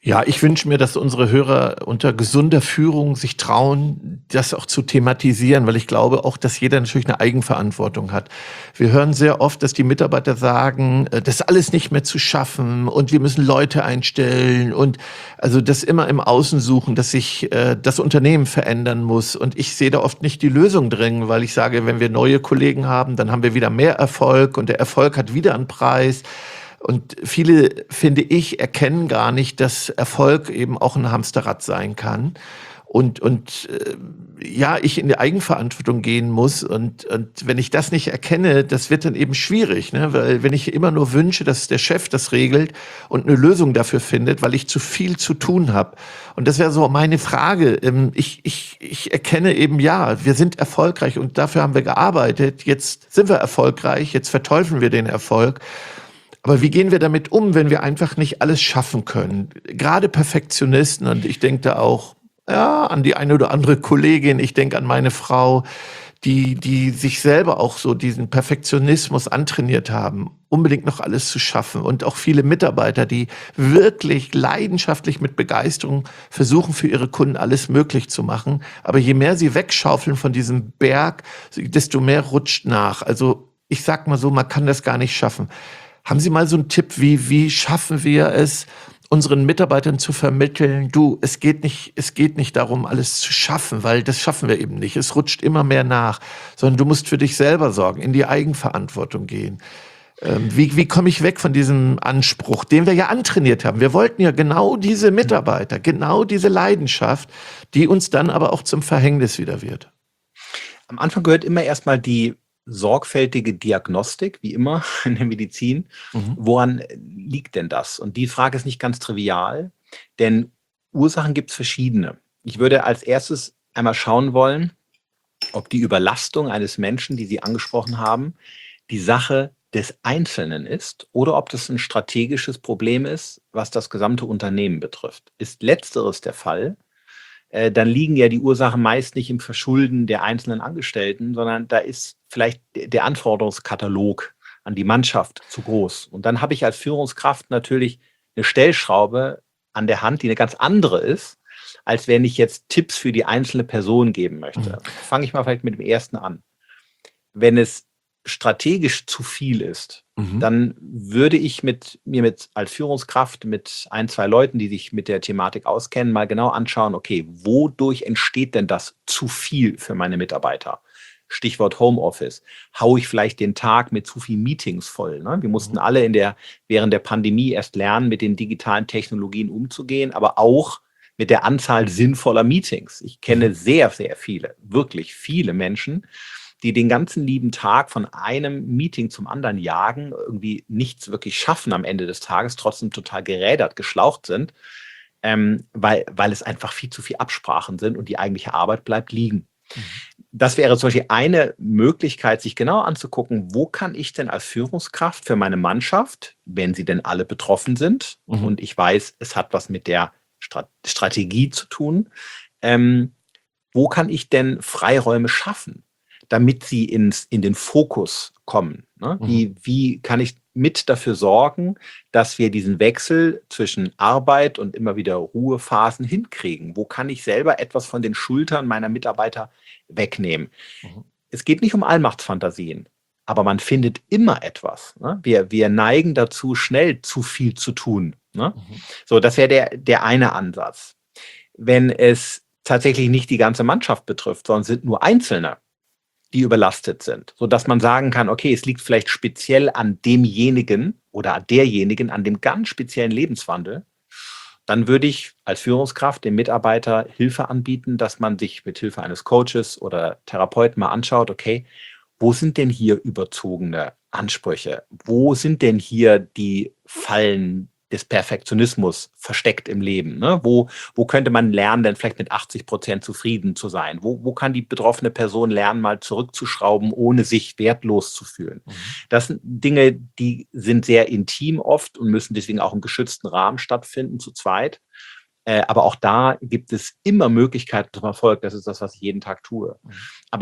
Ja, ich wünsche mir, dass unsere Hörer unter gesunder Führung sich trauen, das auch zu thematisieren, weil ich glaube auch, dass jeder natürlich eine Eigenverantwortung hat. Wir hören sehr oft, dass die Mitarbeiter sagen, äh, das ist alles nicht mehr zu schaffen und wir müssen Leute einstellen und also das immer im Außen suchen, dass sich äh, das Unternehmen verändern muss. Und ich sehe da oft nicht die Lösung drin, weil ich sage, wenn wir neue Kollegen haben, dann haben wir wieder mehr Erfolg und der Erfolg hat wieder einen Preis. Und viele, finde ich, erkennen gar nicht, dass Erfolg eben auch ein Hamsterrad sein kann. Und, und äh, ja, ich in die Eigenverantwortung gehen muss. Und, und wenn ich das nicht erkenne, das wird dann eben schwierig. Ne? Weil wenn ich immer nur wünsche, dass der Chef das regelt und eine Lösung dafür findet, weil ich zu viel zu tun habe. Und das wäre so meine Frage. Ich, ich, ich erkenne eben, ja, wir sind erfolgreich und dafür haben wir gearbeitet. Jetzt sind wir erfolgreich, jetzt verteufeln wir den Erfolg. Aber wie gehen wir damit um, wenn wir einfach nicht alles schaffen können? Gerade Perfektionisten, und ich denke da auch ja, an die eine oder andere Kollegin, ich denke an meine Frau, die, die sich selber auch so diesen Perfektionismus antrainiert haben, unbedingt noch alles zu schaffen. Und auch viele Mitarbeiter, die wirklich leidenschaftlich mit Begeisterung versuchen, für ihre Kunden alles möglich zu machen. Aber je mehr sie wegschaufeln von diesem Berg, desto mehr rutscht nach. Also ich sag mal so, man kann das gar nicht schaffen. Haben Sie mal so einen Tipp, wie, wie schaffen wir es, unseren Mitarbeitern zu vermitteln, du, es geht nicht, es geht nicht darum, alles zu schaffen, weil das schaffen wir eben nicht. Es rutscht immer mehr nach, sondern du musst für dich selber sorgen, in die Eigenverantwortung gehen. Ähm, wie, wie komme ich weg von diesem Anspruch, den wir ja antrainiert haben? Wir wollten ja genau diese Mitarbeiter, genau diese Leidenschaft, die uns dann aber auch zum Verhängnis wieder wird. Am Anfang gehört immer erstmal die sorgfältige Diagnostik, wie immer in der Medizin. Mhm. Woran liegt denn das? Und die Frage ist nicht ganz trivial, denn Ursachen gibt es verschiedene. Ich würde als erstes einmal schauen wollen, ob die Überlastung eines Menschen, die Sie angesprochen haben, die Sache des Einzelnen ist oder ob das ein strategisches Problem ist, was das gesamte Unternehmen betrifft. Ist letzteres der Fall, dann liegen ja die Ursachen meist nicht im Verschulden der einzelnen Angestellten, sondern da ist vielleicht der Anforderungskatalog an die Mannschaft zu groß. Und dann habe ich als Führungskraft natürlich eine Stellschraube an der Hand, die eine ganz andere ist, als wenn ich jetzt Tipps für die einzelne Person geben möchte. Mhm. Fange ich mal vielleicht mit dem ersten an. Wenn es strategisch zu viel ist, mhm. dann würde ich mit, mir mit, als Führungskraft mit ein, zwei Leuten, die sich mit der Thematik auskennen, mal genau anschauen, okay, wodurch entsteht denn das zu viel für meine Mitarbeiter? Stichwort Homeoffice. Hau ich vielleicht den Tag mit zu viel Meetings voll? Ne? Wir mussten mhm. alle in der, während der Pandemie erst lernen, mit den digitalen Technologien umzugehen, aber auch mit der Anzahl sinnvoller Meetings. Ich kenne sehr, sehr viele, wirklich viele Menschen, die den ganzen lieben Tag von einem Meeting zum anderen jagen, irgendwie nichts wirklich schaffen am Ende des Tages, trotzdem total gerädert, geschlaucht sind, ähm, weil, weil es einfach viel zu viel Absprachen sind und die eigentliche Arbeit bleibt liegen. Mhm. Das wäre zum Beispiel eine Möglichkeit, sich genau anzugucken, wo kann ich denn als Führungskraft für meine Mannschaft, wenn sie denn alle betroffen sind, mhm. und ich weiß, es hat was mit der Strat- Strategie zu tun, ähm, wo kann ich denn Freiräume schaffen, damit sie ins, in den Fokus kommen. Ne? Mhm. Wie, wie kann ich mit dafür sorgen, dass wir diesen Wechsel zwischen Arbeit und immer wieder Ruhephasen hinkriegen? Wo kann ich selber etwas von den Schultern meiner Mitarbeiter wegnehmen? Mhm. Es geht nicht um Allmachtsfantasien, aber man findet immer etwas. Ne? Wir, wir neigen dazu, schnell zu viel zu tun. Ne? Mhm. So, das wäre der, der eine Ansatz. Wenn es tatsächlich nicht die ganze Mannschaft betrifft, sondern sind nur Einzelne, die überlastet sind, sodass man sagen kann, okay, es liegt vielleicht speziell an demjenigen oder an derjenigen, an dem ganz speziellen Lebenswandel, dann würde ich als Führungskraft dem Mitarbeiter Hilfe anbieten, dass man sich mit Hilfe eines Coaches oder Therapeuten mal anschaut, okay, wo sind denn hier überzogene Ansprüche? Wo sind denn hier die Fallen des Perfektionismus versteckt im Leben? Ne? Wo, wo könnte man lernen, denn vielleicht mit achtzig Prozent zufrieden zu sein? Wo, wo kann die betroffene Person lernen, mal zurückzuschrauben, ohne sich wertlos zu fühlen? Mhm. Das sind Dinge, die sind sehr intim oft und müssen deswegen auch im geschützten Rahmen stattfinden, zu zweit. Äh, aber auch da gibt es immer Möglichkeiten zum Erfolg. Das ist das, was ich jeden Tag tue. Mhm. Aber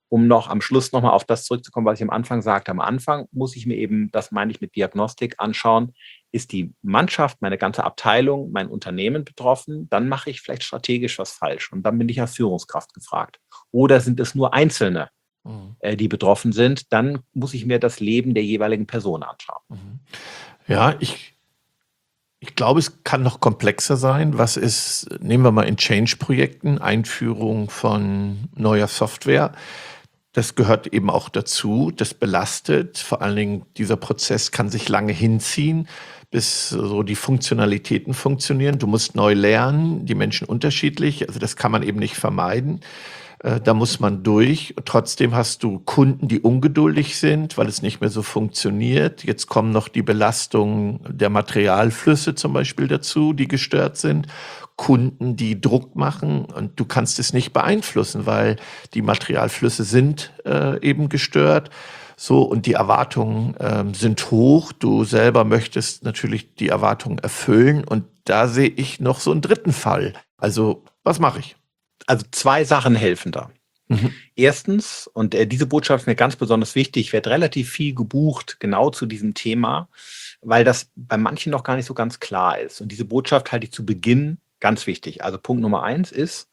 um noch am Schluss nochmal auf das zurückzukommen, was ich am Anfang sagte. Am Anfang muss ich mir eben, das meine ich mit Diagnostik, anschauen, ist die Mannschaft, meine ganze Abteilung, mein Unternehmen betroffen, dann mache ich vielleicht strategisch was falsch und dann bin ich als Führungskraft gefragt. Oder sind es nur Einzelne, Mhm. äh, die betroffen sind, dann muss ich mir das Leben der jeweiligen Person anschauen. Mhm. Ja, ich, ich glaube, es kann noch komplexer sein. Was ist, nehmen wir mal in Change-Projekten, Einführung von neuer Software. Das gehört eben auch dazu. Das belastet. Vor allen Dingen, dieser Prozess kann sich lange hinziehen, bis so die Funktionalitäten funktionieren. Du musst neu lernen, die Menschen unterschiedlich. Also das kann man eben nicht vermeiden. Äh, Da muss man durch. Trotzdem hast du Kunden, die ungeduldig sind, weil es nicht mehr so funktioniert. Jetzt kommen noch die Belastungen der Materialflüsse zum Beispiel dazu, die gestört sind. Kunden, die Druck machen und du kannst es nicht beeinflussen, weil die Materialflüsse sind äh, eben gestört. So, und die Erwartungen ähm, sind hoch. Du selber möchtest natürlich die Erwartungen erfüllen. Und da sehe ich noch so einen dritten Fall. Also, was mache ich? Also zwei Sachen helfen da. Mhm. Erstens, und äh, diese Botschaft ist mir ganz besonders wichtig, ich werde relativ viel gebucht, genau zu diesem Thema, weil das bei manchen noch gar nicht so ganz klar ist. Und diese Botschaft halte ich zu Beginn ganz wichtig. Also Punkt Nummer eins ist,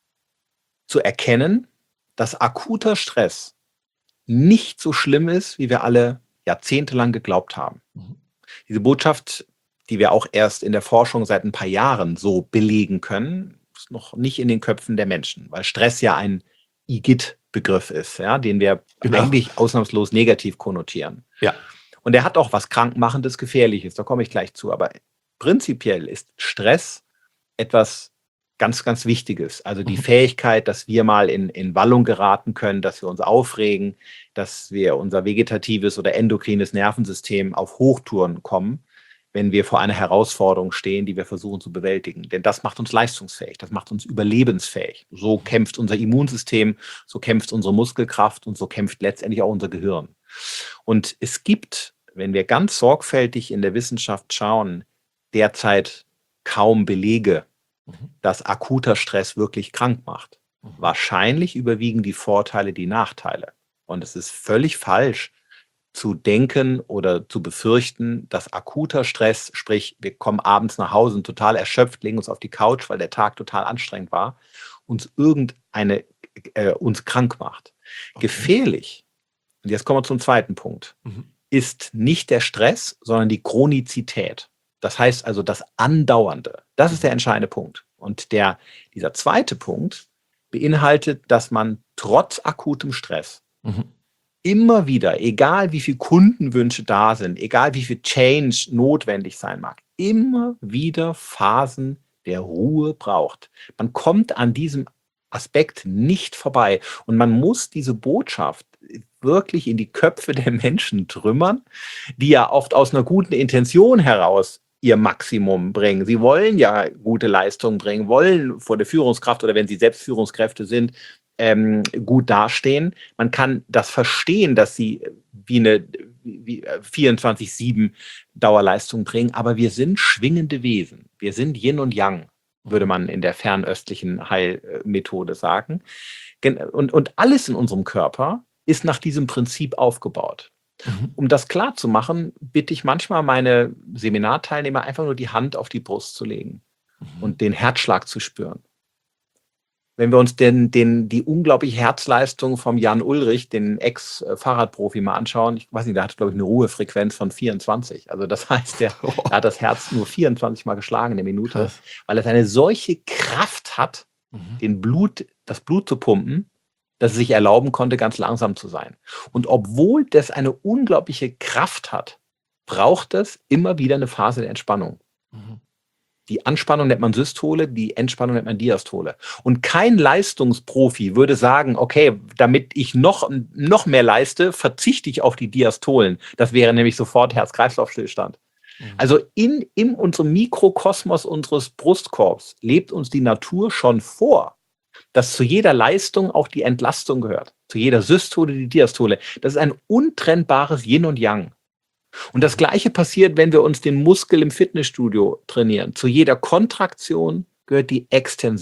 zu erkennen, dass akuter Stress nicht so schlimm ist, wie wir alle jahrzehntelang geglaubt haben. Mhm. Diese Botschaft, die wir auch erst in der Forschung seit ein paar Jahren so belegen können, ist noch nicht in den Köpfen der Menschen, weil Stress ja ein Igitt-Begriff ist, ja, den wir Genau. eigentlich ausnahmslos negativ konnotieren. Ja. Und er hat auch was Krankmachendes, Gefährliches, da komme ich gleich zu. Aber prinzipiell ist Stress etwas ganz, ganz Wichtiges. Also die Mhm. Fähigkeit, dass wir mal in, in Wallung geraten können, dass wir uns aufregen, dass wir unser vegetatives oder endokrines Nervensystem auf Hochtouren kommen, wenn wir vor einer Herausforderung stehen, die wir versuchen zu bewältigen. Denn das macht uns leistungsfähig, das macht uns überlebensfähig. So kämpft unser Immunsystem, so kämpft unsere Muskelkraft und so kämpft letztendlich auch unser Gehirn. Und es gibt, wenn wir ganz sorgfältig in der Wissenschaft schauen, derzeit kaum Belege, Mhm. dass akuter Stress wirklich krank macht. Mhm. Wahrscheinlich überwiegen die Vorteile die Nachteile. Und es ist völlig falsch zu denken oder zu befürchten, dass akuter Stress, sprich wir kommen abends nach Hause und total erschöpft, legen uns auf die Couch, weil der Tag total anstrengend war, uns irgendeine, äh, uns krank macht. Okay. Gefährlich, und jetzt kommen wir zum zweiten Punkt, Mhm. ist nicht der Stress, sondern die Chronizität. Das heißt also das Andauernde. Das ist der entscheidende Punkt. Und der, dieser zweite Punkt beinhaltet, dass man trotz akutem Stress Mhm. immer wieder, egal wie viele Kundenwünsche da sind, egal wie viel Change notwendig sein mag, immer wieder Phasen der Ruhe braucht. Man kommt an diesem Aspekt nicht vorbei. Und man muss diese Botschaft wirklich in die Köpfe der Menschen trümmern, die ja oft aus einer guten Intention heraus ihr Maximum bringen. Sie wollen ja gute Leistungen bringen, wollen vor der Führungskraft oder wenn sie selbst Führungskräfte sind, ähm, gut dastehen. Man kann das verstehen, dass sie wie eine wie vierundzwanzig sieben Dauerleistung bringen, aber wir sind schwingende Wesen. Wir sind Yin und Yang, würde man in der fernöstlichen Heilmethode sagen. Und, und alles in unserem Körper ist nach diesem Prinzip aufgebaut. Mhm. Um das klar zu machen, bitte ich manchmal meine Seminarteilnehmer einfach nur die Hand auf die Brust zu legen Mhm. und den Herzschlag zu spüren. Wenn wir uns den, den, die unglaubliche Herzleistung vom Jan Ullrich, den Ex-Fahrradprofi, mal anschauen, ich weiß nicht, der hat, glaube ich, eine Ruhefrequenz von vierundzwanzig. Also das heißt, der, Oh. der hat das Herz nur vierundzwanzig Mal geschlagen in der Minute, Krass. weil es eine solche Kraft hat, Mhm. den Blut, das Blut zu pumpen, dass es sich erlauben konnte, ganz langsam zu sein. Und obwohl das eine unglaubliche Kraft hat, braucht es immer wieder eine Phase der Entspannung. Mhm. Die Anspannung nennt man Systole, die Entspannung nennt man Diastole. Und kein Leistungsprofi würde sagen, okay, damit ich noch, noch mehr leiste, verzichte ich auf die Diastolen. Das wäre nämlich sofort Herz-Kreislauf-Stillstand. Mhm. Also in, in unserem Mikrokosmos unseres Brustkorbs lebt uns die Natur schon vor, dass zu jeder Leistung auch die Entlastung gehört. Zu jeder Systole die Diastole. Das ist ein untrennbares Yin und Yang. Und das Gleiche passiert, wenn wir uns den Muskel im Fitnessstudio trainieren. Zu jeder Kontraktion gehört die Extension.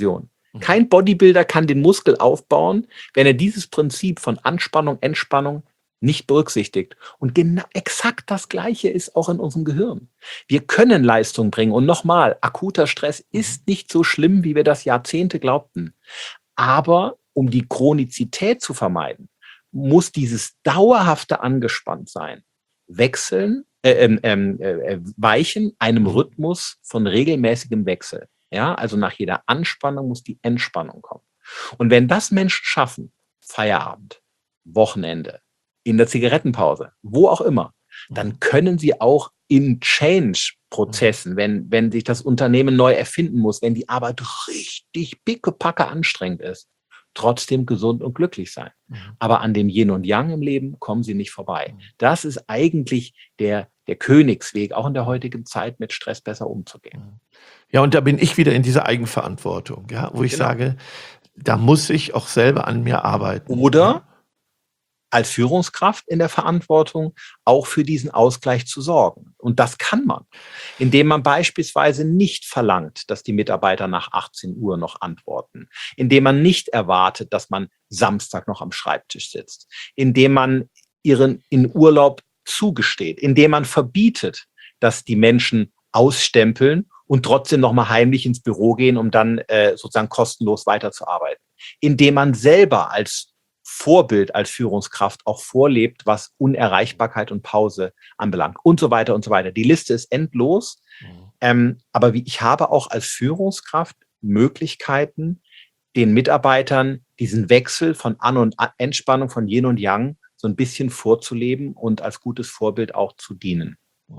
Kein Bodybuilder kann den Muskel aufbauen, wenn er dieses Prinzip von Anspannung, Entspannung nicht berücksichtigt. Und genau exakt das Gleiche ist auch in unserem Gehirn. Wir können Leistung bringen. Und nochmal, akuter Stress ist nicht so schlimm, wie wir das Jahrzehnte glaubten. Aber um die Chronizität zu vermeiden, muss dieses dauerhafte Angespanntsein wechseln, äh, ähm, äh, weichen einem Rhythmus von regelmäßigem Wechsel. Ja, also nach jeder Anspannung muss die Entspannung kommen. Und wenn das Menschen schaffen, Feierabend, Wochenende, in der Zigarettenpause, wo auch immer, dann können sie auch in Change-Prozessen, wenn, wenn sich das Unternehmen neu erfinden muss, wenn die Arbeit richtig pickepacke anstrengend ist, trotzdem gesund und glücklich sein. Mhm. Aber an dem Yin und Yang im Leben kommen sie nicht vorbei. Mhm. Das ist eigentlich der, der Königsweg, auch in der heutigen Zeit mit Stress besser umzugehen. Ja, und da bin ich wieder in dieser Eigenverantwortung, ja, wo ich genau. sage, da muss ich auch selber an mir arbeiten. Oder als Führungskraft in der Verantwortung auch für diesen Ausgleich zu sorgen. Und das kann man, indem man beispielsweise nicht verlangt, dass die Mitarbeiter nach achtzehn Uhr noch antworten, indem man nicht erwartet, dass man Samstag noch am Schreibtisch sitzt, indem man ihren in Urlaub zugesteht, indem man verbietet, dass die Menschen ausstempeln und trotzdem noch mal heimlich ins Büro gehen, um dann äh, sozusagen kostenlos weiterzuarbeiten, indem man selber als Vorbild, als Führungskraft auch vorlebt, was Unerreichbarkeit und Pause anbelangt und so weiter und so weiter. Die Liste ist endlos. Mhm. Ähm, aber wie, ich habe auch als Führungskraft Möglichkeiten, den Mitarbeitern diesen Wechsel von An- und Entspannung, von Yin und Yang so ein bisschen vorzuleben und als gutes Vorbild auch zu dienen.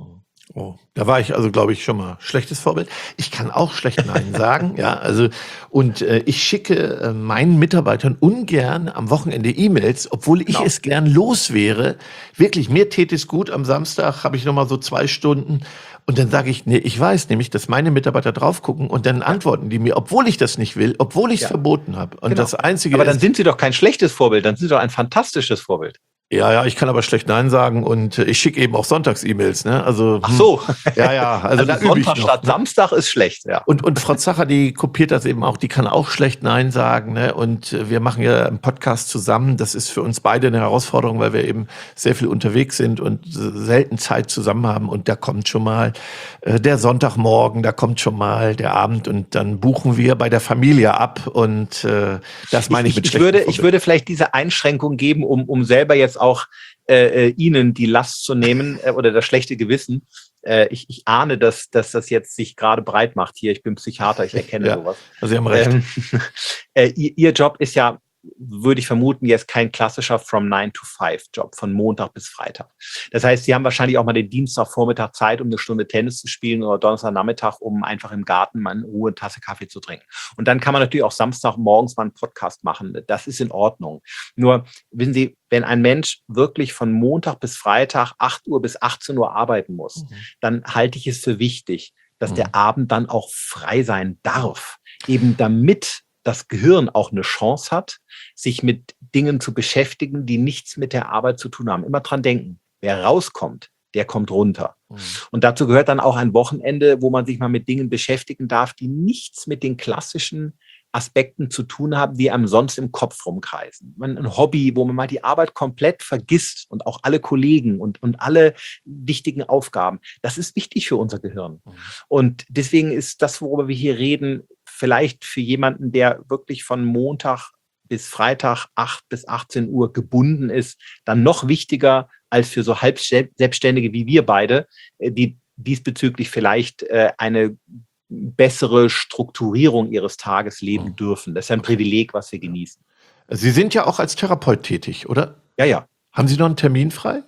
Oh, da war ich also, glaube ich, schon mal schlechtes Vorbild. Ich kann auch schlecht Nein sagen, ja, also und äh, ich schicke äh, meinen Mitarbeitern ungern am Wochenende E-Mails, obwohl ich genau. es gern los wäre. Wirklich, mir täte es gut, am Samstag habe ich noch mal so zwei Stunden und dann sage ich, nee, ich weiß nämlich, dass meine Mitarbeiter drauf gucken und dann antworten die mir, obwohl ich das nicht will, obwohl ich es ja. verboten habe. Und genau. das Einzige Aber dann ist, sind sie doch kein schlechtes Vorbild, dann sind sie doch ein fantastisches Vorbild. Ja, ja, ich kann aber schlecht Nein sagen und ich schicke eben auch Sonntags-E-Mails, ne? Also, ach so. Ja, ja. Also, also da Sonntag statt ne? Samstag ist schlecht, ja. Und, und Frau Zacher, die kopiert das eben auch, die kann auch schlecht Nein sagen, ne? Und wir machen ja einen Podcast zusammen. Das ist für uns beide eine Herausforderung, weil wir eben sehr viel unterwegs sind und selten Zeit zusammen haben. Und da kommt schon mal äh, der Sonntagmorgen, da kommt schon mal der Abend und dann buchen wir bei der Familie ab. Und äh, das meine ich, ich mit ich, ich würde, ich würde vielleicht diese Einschränkung geben, um, um selber jetzt auch äh, Ihnen die Last zu nehmen äh, oder das schlechte Gewissen. Äh, ich, ich ahne, dass, dass das jetzt sich gerade breit macht hier. Ich bin Psychiater, ich erkenne ja, sowas. Also Sie haben recht. Ähm, äh, ihr, Ihr Job ist ja, würde ich vermuten, jetzt kein klassischer from nine to five Job, von Montag bis Freitag. Das heißt, Sie haben wahrscheinlich auch mal den Dienstagvormittag Zeit, um eine Stunde Tennis zu spielen oder Donnerstagnachmittag, um einfach im Garten mal in Ruhe eine Tasse Kaffee zu trinken. Und dann kann man natürlich auch Samstagmorgens mal einen Podcast machen. Das ist in Ordnung. Nur, wissen Sie, wenn ein Mensch wirklich von Montag bis Freitag acht Uhr bis achtzehn Uhr arbeiten muss, mhm. dann halte ich es für wichtig, dass mhm. der Abend dann auch frei sein darf. Eben damit das Gehirn auch eine Chance hat, sich mit Dingen zu beschäftigen, die nichts mit der Arbeit zu tun haben. Immer dran denken, wer rauskommt, der kommt runter. Mhm. Und dazu gehört dann auch ein Wochenende, wo man sich mal mit Dingen beschäftigen darf, die nichts mit den klassischen Aspekten zu tun haben, die einem sonst im Kopf rumkreisen. Ein Hobby, wo man mal die Arbeit komplett vergisst und auch alle Kollegen und, und alle wichtigen Aufgaben. Das ist wichtig für unser Gehirn. Mhm. Und deswegen ist das, worüber wir hier reden, vielleicht für jemanden, der wirklich von Montag bis Freitag acht bis achtzehn Uhr gebunden ist, dann noch wichtiger als für so halb Selbstständige wie wir beide, die diesbezüglich vielleicht eine bessere Strukturierung ihres Tages leben dürfen. Das ist ein Privileg, was wir genießen. Sie sind ja auch als Therapeut tätig, oder? Ja, ja. Haben Sie noch einen Termin frei?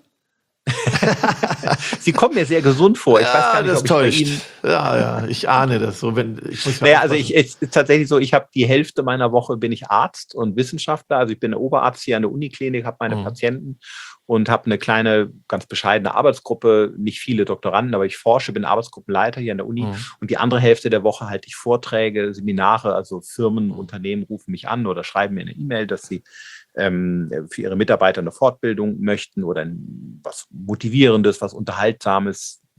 Sie kommen mir sehr gesund vor. Ich ja, weiß gar nicht, das ob ich täuscht. bei Ihnen... Ja, ja, ich ahne das so. Wenn, ich muss naja, also ich, es ist tatsächlich so, ich habe die Hälfte meiner Woche bin ich Arzt und Wissenschaftler. Also ich bin Oberarzt hier an der Uniklinik, habe meine mhm. Patienten und habe eine kleine, ganz bescheidene Arbeitsgruppe, nicht viele Doktoranden, aber ich forsche, bin Arbeitsgruppenleiter hier an der Uni. Mhm. Und die andere Hälfte der Woche halte ich Vorträge, Seminare, also Firmen, mhm. Unternehmen rufen mich an oder schreiben mir eine E-Mail, dass sie ähm, für ihre Mitarbeiter eine Fortbildung möchten oder was Motivierendes, was Unterhaltsames,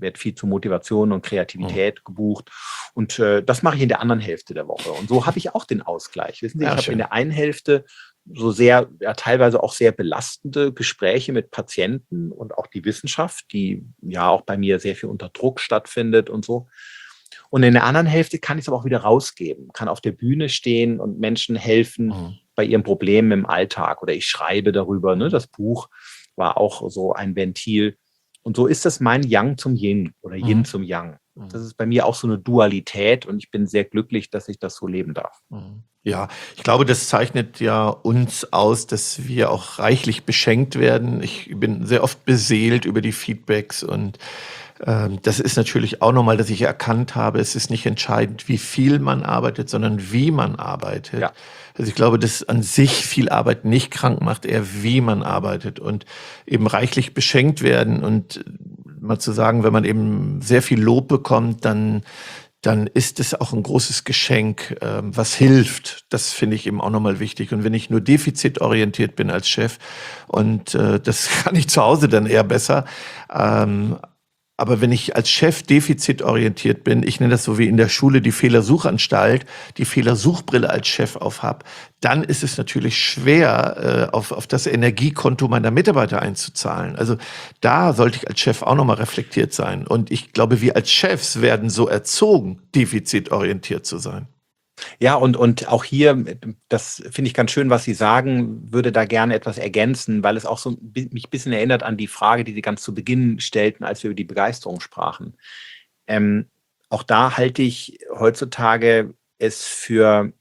wird viel zu Motivation und Kreativität mhm. gebucht. Und äh, das mache ich in der anderen Hälfte der Woche. Und so habe ich auch den Ausgleich. Wissen Sie, Ja, ich habe schön. in der einen Hälfte so sehr, ja, teilweise auch sehr belastende Gespräche mit Patienten und auch die Wissenschaft, die ja auch bei mir sehr viel unter Druck stattfindet und so. Und in der anderen Hälfte kann ich es aber auch wieder rausgeben, kann auf der Bühne stehen und Menschen helfen Mhm. bei ihren Problemen im Alltag. Oder ich schreibe darüber. Ne? Das Buch war auch so ein Ventil. Und so ist das mein Yang zum Yin oder Yin Mhm. zum Yang. Mhm. Das ist bei mir auch so eine Dualität und ich bin sehr glücklich, dass ich das so leben darf. Mhm. Ja, ich glaube, das zeichnet ja uns aus, dass wir auch reichlich beschenkt werden. Ich bin sehr oft beseelt über die Feedbacks und ähm, das ist natürlich auch nochmal, dass ich erkannt habe, es ist nicht entscheidend, wie viel man arbeitet, sondern wie man arbeitet. Ja. Also ich glaube, dass an sich viel Arbeit nicht krank macht, eher wie man arbeitet und eben reichlich beschenkt werden und mal zu sagen, wenn man eben sehr viel Lob bekommt, dann dann ist es auch ein großes Geschenk, ähm, was hilft. Das finde ich eben auch nochmal wichtig. Und wenn ich nur defizitorientiert bin als Chef, und äh, das kann ich zu Hause dann eher besser, ähm, aber wenn ich als Chef defizitorientiert bin, ich nenne das so wie in der Schule die Fehlersuchanstalt, die Fehlersuchbrille als Chef aufhab, dann ist es natürlich schwer, äh, auf, auf das Energiekonto meiner Mitarbeiter einzuzahlen. Also da sollte ich als Chef auch nochmal reflektiert sein. Und ich glaube, wir als Chefs werden so erzogen, defizitorientiert zu sein. Ja, und, und auch hier, das finde ich ganz schön, was Sie sagen, würde da gerne etwas ergänzen, weil es auch so ein bi- mich ein bisschen erinnert an die Frage, die Sie ganz zu Beginn stellten, als wir über die Begeisterung sprachen. Ähm, auch da halte ich heutzutage es für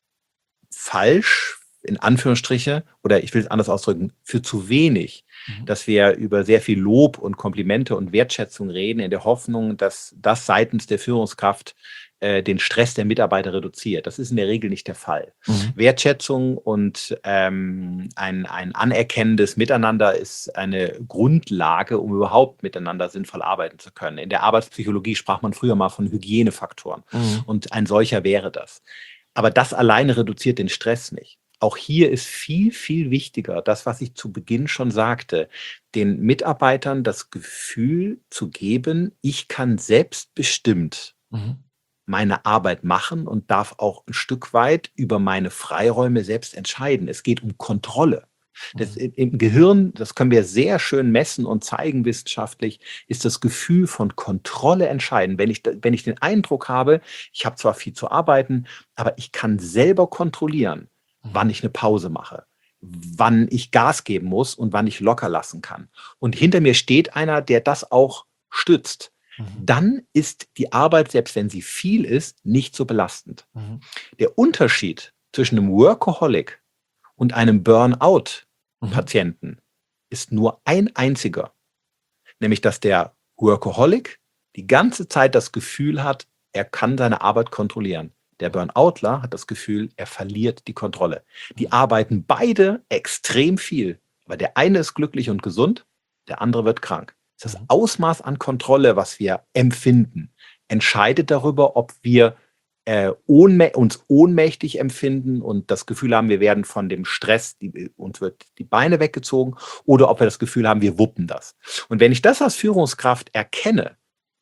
falsch, in Anführungsstriche, oder ich will es anders ausdrücken, für zu wenig, Mhm. dass wir über sehr viel Lob und Komplimente und Wertschätzung reden, in der Hoffnung, dass das seitens der Führungskraft äh, den Stress der Mitarbeiter reduziert. Das ist in der Regel nicht der Fall. Mhm. Wertschätzung und ähm, ein, ein anerkennendes Miteinander ist eine Grundlage, um überhaupt miteinander sinnvoll arbeiten zu können. In der Arbeitspsychologie sprach man früher mal von Hygienefaktoren Mhm. und ein solcher wäre das. Aber das alleine reduziert den Stress nicht. Auch hier ist viel, viel wichtiger, das, was ich zu Beginn schon sagte, den Mitarbeitern das Gefühl zu geben, ich kann selbstbestimmt Mhm. meine Arbeit machen und darf auch ein Stück weit über meine Freiräume selbst entscheiden. Es geht um Kontrolle. Das, im im Gehirn, das können wir sehr schön messen und zeigen wissenschaftlich, ist das Gefühl von Kontrolle entscheidend. Wenn ich, da- wenn ich den Eindruck habe, ich habe zwar viel zu arbeiten, aber ich kann selber kontrollieren, wann ich eine Pause mache, wann ich Gas geben muss und wann ich locker lassen kann. Und hinter mir steht einer, der das auch stützt. Mhm. Dann ist die Arbeit, selbst wenn sie viel ist, nicht so belastend. Mhm. Der Unterschied zwischen einem Workaholic und einem Burnout-Patienten ist nur ein einziger, nämlich dass der Workaholic die ganze Zeit das Gefühl hat, er kann seine Arbeit kontrollieren. Der Burnoutler hat das Gefühl, er verliert die Kontrolle. Die arbeiten beide extrem viel, aber der eine ist glücklich und gesund, der andere wird krank. Das Mhm. Ausmaß an Kontrolle, was wir empfinden, entscheidet darüber, ob wir äh, ohnmä uns ohnmächtig empfinden und das Gefühl haben, wir werden von dem Stress, die, uns wird die Beine weggezogen, oder ob wir das Gefühl haben, wir wuppen das. Und wenn ich das als Führungskraft erkenne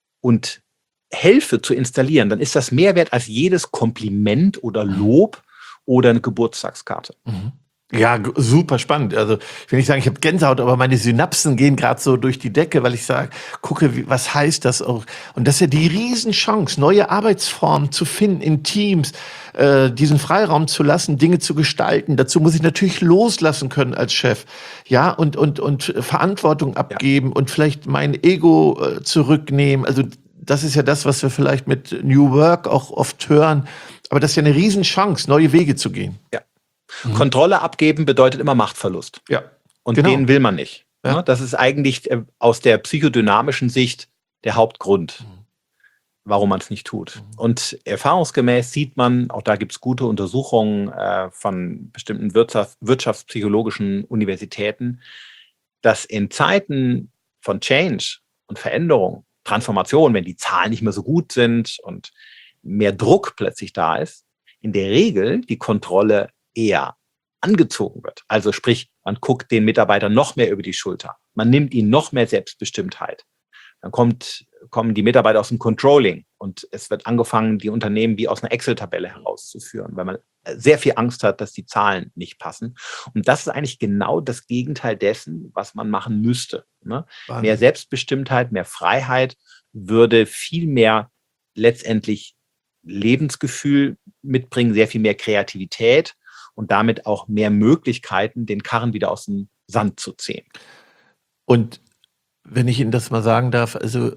und helfe zu installieren, dann ist das mehr wert als jedes Kompliment oder Lob oder eine Geburtstagskarte. Mhm. Ja, g- super spannend. Also ich will nicht sagen, ich habe Gänsehaut, aber meine Synapsen gehen gerade so durch die Decke, weil ich sage, gucke, wie, was heißt das auch? Und das ist ja die Riesenchance, neue Arbeitsformen zu finden in Teams, äh, diesen Freiraum zu lassen, Dinge zu gestalten. Dazu muss ich natürlich loslassen können als Chef, ja, und und und Verantwortung abgeben und vielleicht mein Ego äh, zurücknehmen. Also das ist ja das, was wir vielleicht mit New Work auch oft hören. Aber das ist ja eine Riesenchance, neue Wege zu gehen. Ja. Mhm. Kontrolle abgeben bedeutet immer Machtverlust. Ja, Und genau. den will man nicht. Ja. Ne? Das ist eigentlich äh, aus der psychodynamischen Sicht der Hauptgrund, warum man es nicht tut. Und erfahrungsgemäß sieht man, auch da gibt es gute Untersuchungen äh, von bestimmten Wirtschaft, wirtschaftspsychologischen Universitäten, dass in Zeiten von Change und Veränderung, Transformation, wenn die Zahlen nicht mehr so gut sind und mehr Druck plötzlich da ist, in der Regel die Kontrolle eher angezogen wird. Also sprich, man guckt den Mitarbeitern noch mehr über die Schulter. Man nimmt ihnen noch mehr Selbstbestimmtheit. Dann kommt kommen die Mitarbeiter aus dem Controlling und es wird angefangen, die Unternehmen wie aus einer Excel-Tabelle herauszuführen, weil man sehr viel Angst hat, dass die Zahlen nicht passen. Und das ist eigentlich genau das Gegenteil dessen, was man machen müsste. Ne? Mehr Selbstbestimmtheit, mehr Freiheit würde viel mehr letztendlich Lebensgefühl mitbringen, sehr viel mehr Kreativität und damit auch mehr Möglichkeiten, den Karren wieder aus dem Sand zu ziehen. Und wenn ich Ihnen das mal sagen darf, also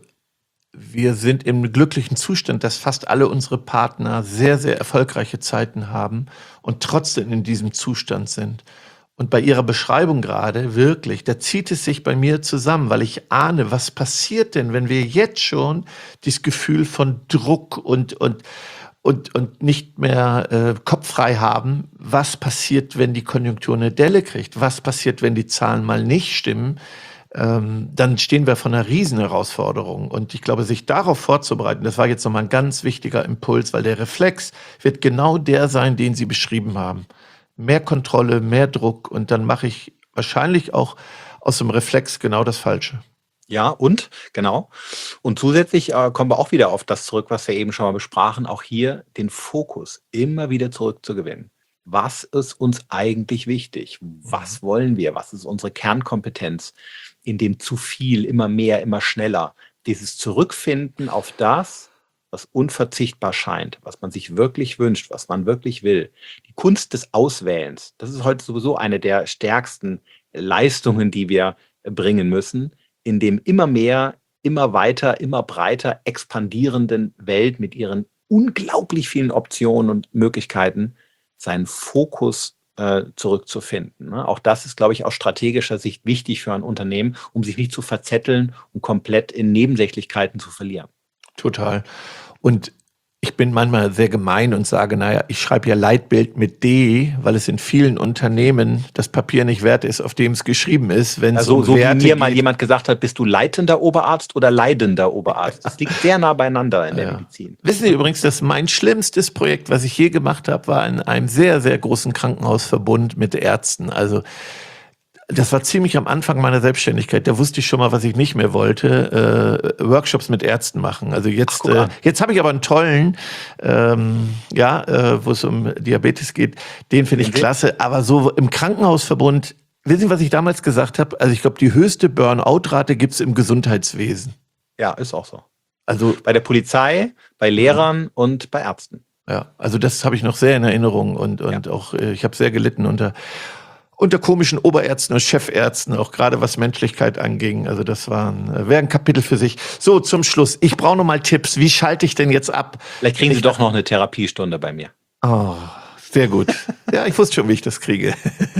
wir sind im glücklichen Zustand, dass fast alle unsere Partner sehr, sehr erfolgreiche Zeiten haben und trotzdem in diesem Zustand sind. Und bei Ihrer Beschreibung gerade, wirklich, da zieht es sich bei mir zusammen, weil ich ahne, was passiert denn, wenn wir jetzt schon dieses Gefühl von Druck und, und, und, und nicht mehr äh, kopffrei haben? Was passiert, wenn die Konjunktur eine Delle kriegt? Was passiert, wenn die Zahlen mal nicht stimmen? Ähm, dann stehen wir vor einer riesen Herausforderung. Und ich glaube, sich darauf vorzubereiten, das war jetzt nochmal ein ganz wichtiger Impuls, weil der Reflex wird genau der sein, den Sie beschrieben haben. Mehr Kontrolle, mehr Druck und dann mache ich wahrscheinlich auch aus dem Reflex genau das Falsche. Ja, und genau. Und zusätzlich äh, kommen wir auch wieder auf das zurück, was wir eben schon mal besprachen, auch hier den Fokus immer wieder zurückzugewinnen. Was ist uns eigentlich wichtig? Was wollen wir? Was ist unsere Kernkompetenz? In dem zu viel, immer mehr, immer schneller. Dieses Zurückfinden auf das, was unverzichtbar scheint, was man sich wirklich wünscht, was man wirklich will. Die Kunst des Auswählens, das ist heute sowieso eine der stärksten Leistungen, die wir bringen müssen, in dem immer mehr, immer weiter, immer breiter expandierenden Welt mit ihren unglaublich vielen Optionen und Möglichkeiten seinen Fokus äh, zurückzufinden. Ne? Auch das ist, glaube ich, aus strategischer Sicht wichtig für ein Unternehmen, um sich nicht zu verzetteln und komplett in Nebensächlichkeiten zu verlieren. Total. Und ich bin manchmal sehr gemein und sage, naja, ich schreibe ja Leitbild mit D, weil es in vielen Unternehmen das Papier nicht wert ist, auf dem es geschrieben ist. Wenn Also, es so um wie Werte mir mal geht. jemand gesagt hat, bist du leitender Oberarzt oder leidender Oberarzt? Das liegt sehr nah beieinander in der Ja. Medizin. Wissen Sie übrigens, dass mein schlimmstes Projekt, was ich je gemacht habe, war in einem sehr, sehr großen Krankenhausverbund mit Ärzten. Also das war ziemlich am Anfang meiner Selbstständigkeit. Da wusste ich schon mal, was ich nicht mehr wollte. Äh, Workshops mit Ärzten machen. Also jetzt, Ach, guck äh, an. jetzt habe ich aber einen tollen, ähm, ja, äh, wo es um Diabetes geht. Den finde ich Sehen Sie? klasse. Aber so im Krankenhausverbund, wissen Sie, was ich damals gesagt habe? Also ich glaube, die höchste Burnout-Rate gibt's im Gesundheitswesen. Ja, ist auch so. Also Bei der Polizei, bei Lehrern und bei Ärzten. ja, also das habe ich noch sehr in Erinnerung und, und Ja. auch, äh, ich habe sehr gelitten unter, unter komischen Oberärzten und Chefärzten, auch gerade was Menschlichkeit anging. Also das waren, äh, wäre ein Kapitel für sich. So, zum Schluss. Ich brauche noch mal Tipps. Wie schalte ich denn jetzt ab? Vielleicht kriegen wenn Sie ich doch noch eine Therapiestunde bei mir. Oh, sehr gut. Ja, ich wusste schon, wie ich das kriege.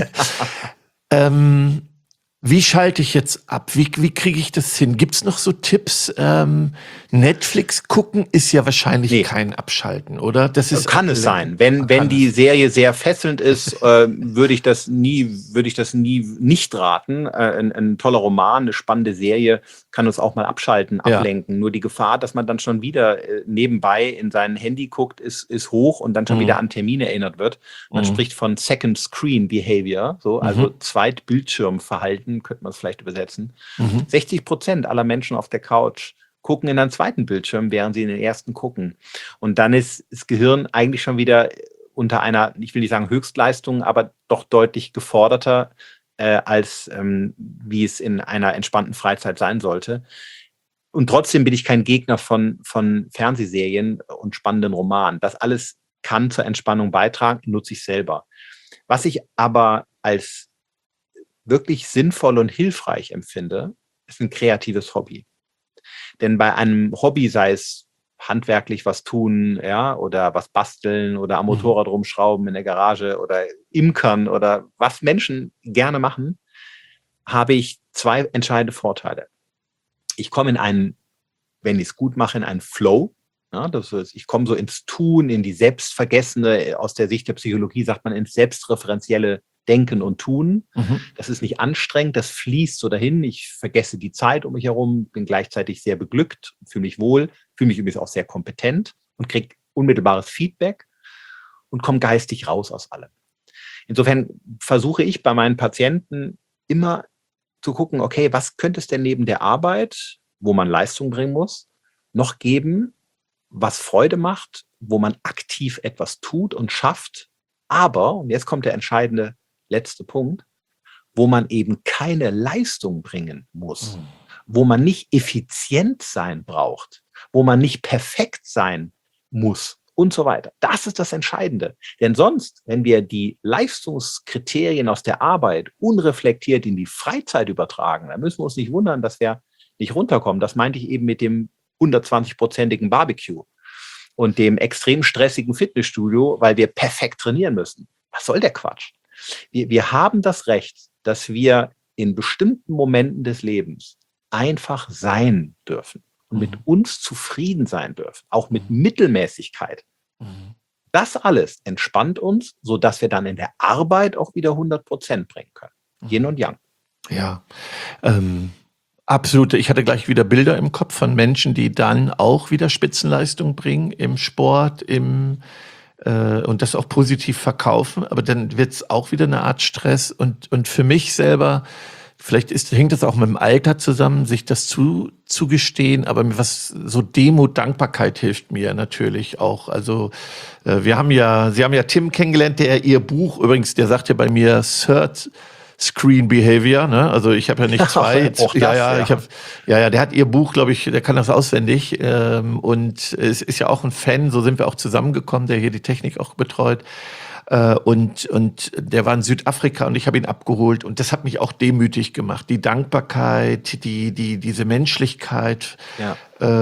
ähm, wie schalte ich jetzt ab? Wie, wie kriege ich das hin? Gibt's noch so Tipps? Ähm, Netflix gucken ist ja wahrscheinlich Nee. kein Abschalten, oder? Das ist Kann es sein. Wenn, Kann wenn die es. Serie sehr fesselnd ist, äh, würde ich das nie, würde ich das nie nicht raten. Äh, ein, ein toller Roman, eine spannende Serie kann uns auch mal abschalten, Ja. ablenken. Nur die Gefahr, dass man dann schon wieder äh, nebenbei in sein Handy guckt, ist, ist hoch und dann schon Mhm. wieder an Termine erinnert wird. Man Mhm. spricht von Second Screen Behavior, so, also Mhm. Zweitbildschirmverhalten, könnte man es vielleicht übersetzen. Mhm. sechzig Prozent aller Menschen auf der Couch gucken in einen zweiten Bildschirm, während sie in den ersten gucken. Und dann ist das Gehirn eigentlich schon wieder unter einer, ich will nicht sagen Höchstleistung, aber doch deutlich geforderter, äh, als ähm, wie es in einer entspannten Freizeit sein sollte. Und trotzdem bin ich kein Gegner von, von Fernsehserien und spannenden Romanen. Das alles kann zur Entspannung beitragen, nutze ich selber. Was ich aber als wirklich sinnvoll und hilfreich empfinde, ist ein kreatives Hobby. Denn bei einem Hobby, sei es handwerklich was tun, ja, oder was basteln oder am Motorrad rumschrauben in der Garage oder imkern oder was Menschen gerne machen, habe ich zwei entscheidende Vorteile. Ich komme in einen, wenn ich es gut mache, in einen Flow. Ja, das ist, ich komme so ins Tun, in die Selbstvergessene, aus der Sicht der Psychologie sagt man ins selbstreferenzielle Denken und Tun. Mhm. Das ist nicht anstrengend, das fließt so dahin. Ich vergesse die Zeit um mich herum, bin gleichzeitig sehr beglückt, fühle mich wohl, fühle mich übrigens auch sehr kompetent und kriege unmittelbares Feedback und komme geistig raus aus allem. Insofern versuche ich bei meinen Patienten immer zu gucken, okay, was könnte es denn neben der Arbeit, wo man Leistung bringen muss, noch geben, was Freude macht, wo man aktiv etwas tut und schafft, aber, und jetzt kommt der entscheidende letzte Punkt, wo man eben keine Leistung bringen muss, Mhm. wo man nicht effizient sein braucht, wo man nicht perfekt sein muss und so weiter. Das ist das Entscheidende. Denn sonst, wenn wir die Leistungskriterien aus der Arbeit unreflektiert in die Freizeit übertragen, dann müssen wir uns nicht wundern, dass wir nicht runterkommen. Das meinte ich eben mit dem hundertzwanzig-prozentigen Barbecue und dem extrem stressigen Fitnessstudio, weil wir perfekt trainieren müssen. Was soll der Quatsch? Wir, wir haben das Recht, dass wir in bestimmten Momenten des Lebens einfach sein dürfen und mit Mhm. uns zufrieden sein dürfen, auch mit Mittelmäßigkeit. Mhm. Das alles entspannt uns, sodass wir dann in der Arbeit auch wieder hundert Prozent bringen können. Yin und Yang. Ja, ähm, absolut. Ich hatte gleich wieder Bilder im Kopf von Menschen, die dann auch wieder Spitzenleistung bringen im Sport, im äh, und das auch positiv verkaufen. Aber dann wird es auch wieder eine Art Stress. Und, und für mich selber, vielleicht ist, hängt das auch mit dem Alter zusammen, sich das zu, zugestehen. Aber mir was so Demut, Dankbarkeit hilft mir natürlich auch. Also äh, wir haben ja, Sie haben ja Tim kennengelernt, der Ihr Buch, übrigens, der sagt ja bei mir Third Screen Behavior, ne? Also ich habe ja nicht zwei. Auch das, ja, ja, ja. ich habe, ja, ja, der hat Ihr Buch, glaube ich, der kann das auswendig. Ähm, und es ist ja auch ein Fan, so sind wir auch zusammengekommen, der hier die Technik auch betreut. Äh, und, und der war in Südafrika und ich habe ihn abgeholt und das hat mich auch demütig gemacht. Die Dankbarkeit, die, die, diese Menschlichkeit. Ja.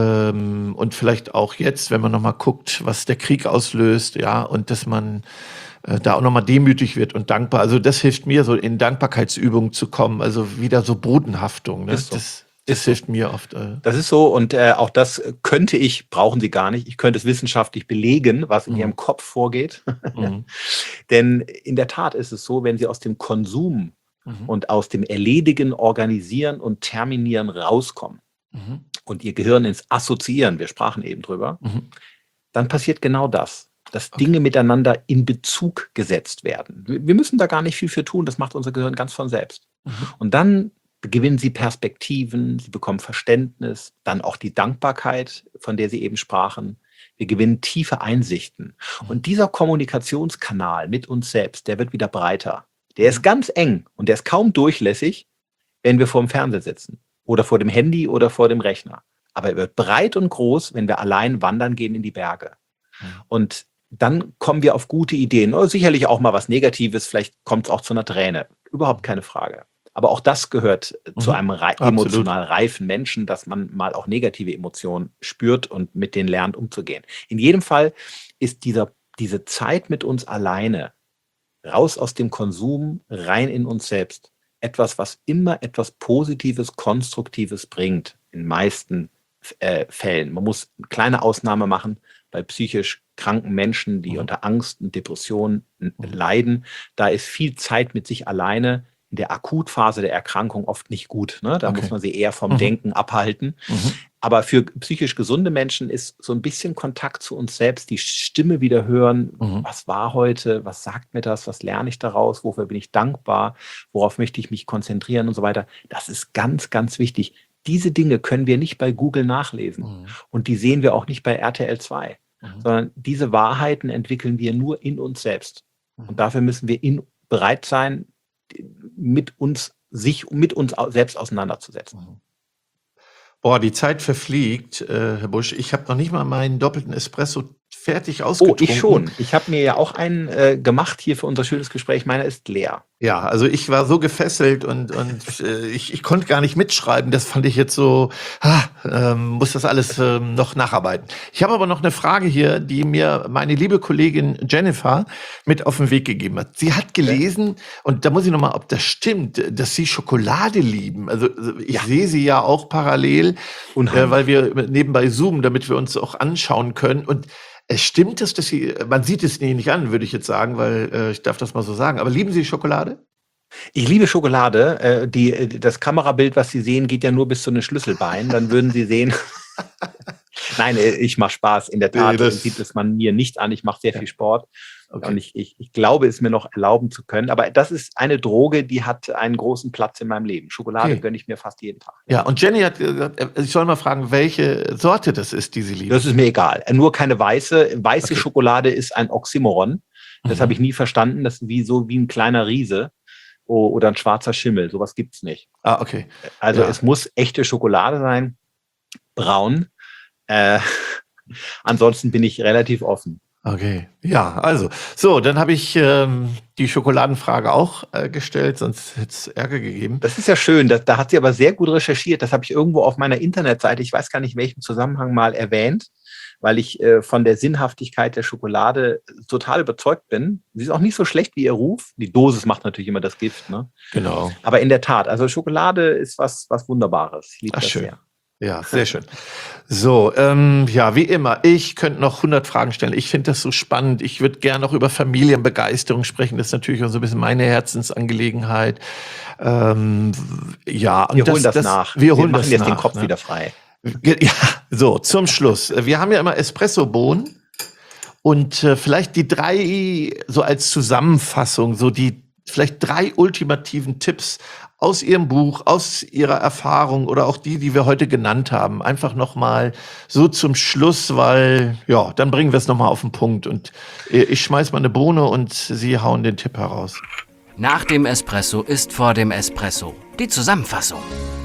Ähm, und vielleicht auch jetzt, wenn man nochmal guckt, was der Krieg auslöst, ja, und dass man äh, da auch nochmal demütig wird und dankbar. Also das hilft mir, so in Dankbarkeitsübungen zu kommen, also wieder so Bodenhaftung. Ne? Ist so. Das, das Ist so. hilft mir oft. Äh. Das ist so und äh, auch das könnte ich, brauchen Sie gar nicht, ich könnte es wissenschaftlich belegen, was in Mhm. Ihrem Kopf vorgeht. Mhm. Denn in der Tat ist es so, wenn Sie aus dem Konsum Mhm. und aus dem Erledigen, Organisieren und Terminieren rauskommen Mhm. und Ihr Gehirn ins Assoziieren, wir sprachen eben drüber, Mhm. dann passiert genau das, dass Okay. Dinge miteinander in Bezug gesetzt werden. Wir wir müssen da gar nicht viel für tun, das macht unser Gehirn ganz von selbst. Mhm. Und dann gewinnen Sie Perspektiven, Sie bekommen Verständnis, dann auch die Dankbarkeit, von der Sie eben sprachen. Wir gewinnen tiefe Einsichten. Und dieser Kommunikationskanal mit uns selbst, der wird wieder breiter. Der ist ganz eng und der ist kaum durchlässig, wenn wir vor dem Fernseher sitzen oder vor dem Handy oder vor dem Rechner. Aber er wird breit und groß, wenn wir allein wandern gehen in die Berge. Mhm. Und dann kommen wir auf gute Ideen. Oh, sicherlich auch mal was Negatives, vielleicht kommt es auch zu einer Träne. Überhaupt keine Frage. Aber auch das gehört äh, zu Mhm. einem rei Absolut. emotional reifen Menschen, dass man mal auch negative Emotionen spürt und mit denen lernt, umzugehen. In jedem Fall ist dieser, diese Zeit mit uns alleine, raus aus dem Konsum, rein in uns selbst, etwas, was immer etwas Positives, Konstruktives bringt, in meisten äh, Fällen. Man muss eine kleine Ausnahme machen bei psychisch kranken Menschen, die Mhm. unter Angst und Depressionen n- leiden. Da ist viel Zeit mit sich alleine in der Akutphase der Erkrankung oft nicht gut. Ne? Da Okay. muss man sie eher vom Mhm. Denken abhalten. Mhm. Aber für psychisch gesunde Menschen ist so ein bisschen Kontakt zu uns selbst, die Stimme wieder hören. Mhm. Was war heute? Was sagt mir das? Was lerne ich daraus? Wofür bin ich dankbar? Worauf möchte ich mich konzentrieren und so weiter? Das ist ganz, ganz wichtig. Diese Dinge können wir nicht bei Google nachlesen. Mhm. Und die sehen wir auch nicht bei R T L zwei. Mhm. Sondern diese Wahrheiten entwickeln wir nur in uns selbst. Und dafür müssen wir in, bereit sein, mit uns, sich mit uns au- selbst auseinanderzusetzen. Boah, die Zeit verfliegt, äh, Herr Busch. Ich habe noch nicht mal meinen doppelten Espresso fertig Oh, ausgetrunken. ich schon. Ich habe mir ja auch einen äh, gemacht hier für unser schönes Gespräch. Meiner ist leer. Ja, also ich war so gefesselt und, und äh, ich, ich konnte gar nicht mitschreiben. Das fand ich jetzt so, ah, ähm, muss das alles ähm, noch nacharbeiten. Ich habe aber noch eine Frage hier, die mir meine liebe Kollegin Jennifer mit auf den Weg gegeben hat. Sie hat gelesen, und da muss ich noch mal, ob das stimmt, dass Sie Schokolade lieben. Also also ich Ja. sehe Sie ja auch parallel, Unheimlich. äh, weil wir nebenbei zoomen, damit wir uns auch anschauen können. Und es stimmt es, dass Sie, man sieht es Ihnen nicht an, würde ich jetzt sagen, weil äh, ich darf das mal so sagen. Aber lieben Sie Schokolade? Ich liebe Schokolade. Äh, die, das Kamerabild, was Sie sehen, geht ja nur bis zu den Schlüsselbeinen. Dann würden Sie sehen, Nein, ich mache Spaß. In der Tat Nee, das- sieht es man mir nicht an. Ich mache sehr viel Sport. Okay. Und ich, ich, ich glaube, es mir noch erlauben zu können. Aber das ist eine Droge, die hat einen großen Platz in meinem Leben. Schokolade Okay. gönne ich mir fast jeden Tag. Ja, und Jenny hat gesagt, ich soll mal fragen, welche Sorte das ist, die sie liebt. Das ist mir egal. Nur keine weiße. Weiße Okay. Schokolade ist ein Oxymoron. Das Mhm. habe ich nie verstanden. Das ist wie so wie ein kleiner Riese o- oder ein schwarzer Schimmel. Sowas gibt es nicht. Ah, okay. Also Ja. es muss echte Schokolade sein, braun. Äh, ansonsten bin ich relativ offen. Okay, ja, also, so, dann habe ich ähm, die Schokoladenfrage auch äh, gestellt, sonst hätte es Ärger gegeben. Das ist ja schön. Das, da hat sie aber sehr gut recherchiert. Das habe ich irgendwo auf meiner Internetseite, ich weiß gar nicht in welchem Zusammenhang, mal erwähnt, weil ich äh, von der Sinnhaftigkeit der Schokolade total überzeugt bin. Sie ist auch nicht so schlecht wie ihr Ruf. Die Dosis macht natürlich immer das Gift, ne? Genau. Aber in der Tat, also Schokolade ist was, was Wunderbares. Ich liebe Ach, das schön. sehr. Ja, sehr schön. So, ähm, ja, wie immer, ich könnte noch hundert Fragen stellen. Ich finde das so spannend. Ich würde gerne noch über Familienbegeisterung sprechen. Das ist natürlich auch so ein bisschen meine Herzensangelegenheit. Ähm, ja, und Wir holen das, nach. Wir holen machen das jetzt nach, den Kopf ne? wieder frei. Ja, so, zum Schluss. Wir haben ja immer Espresso-Bohnen und äh, vielleicht die drei, so als Zusammenfassung, so die vielleicht drei ultimativen Tipps aus Ihrem Buch, aus Ihrer Erfahrung oder auch die, die wir heute genannt haben. Einfach nochmal so zum Schluss, weil, ja, dann bringen wir es nochmal auf den Punkt. Und äh, ich schmeiß mal eine Bohne und Sie hauen den Tipp heraus. Nach dem Espresso ist vor dem Espresso. Die Zusammenfassung.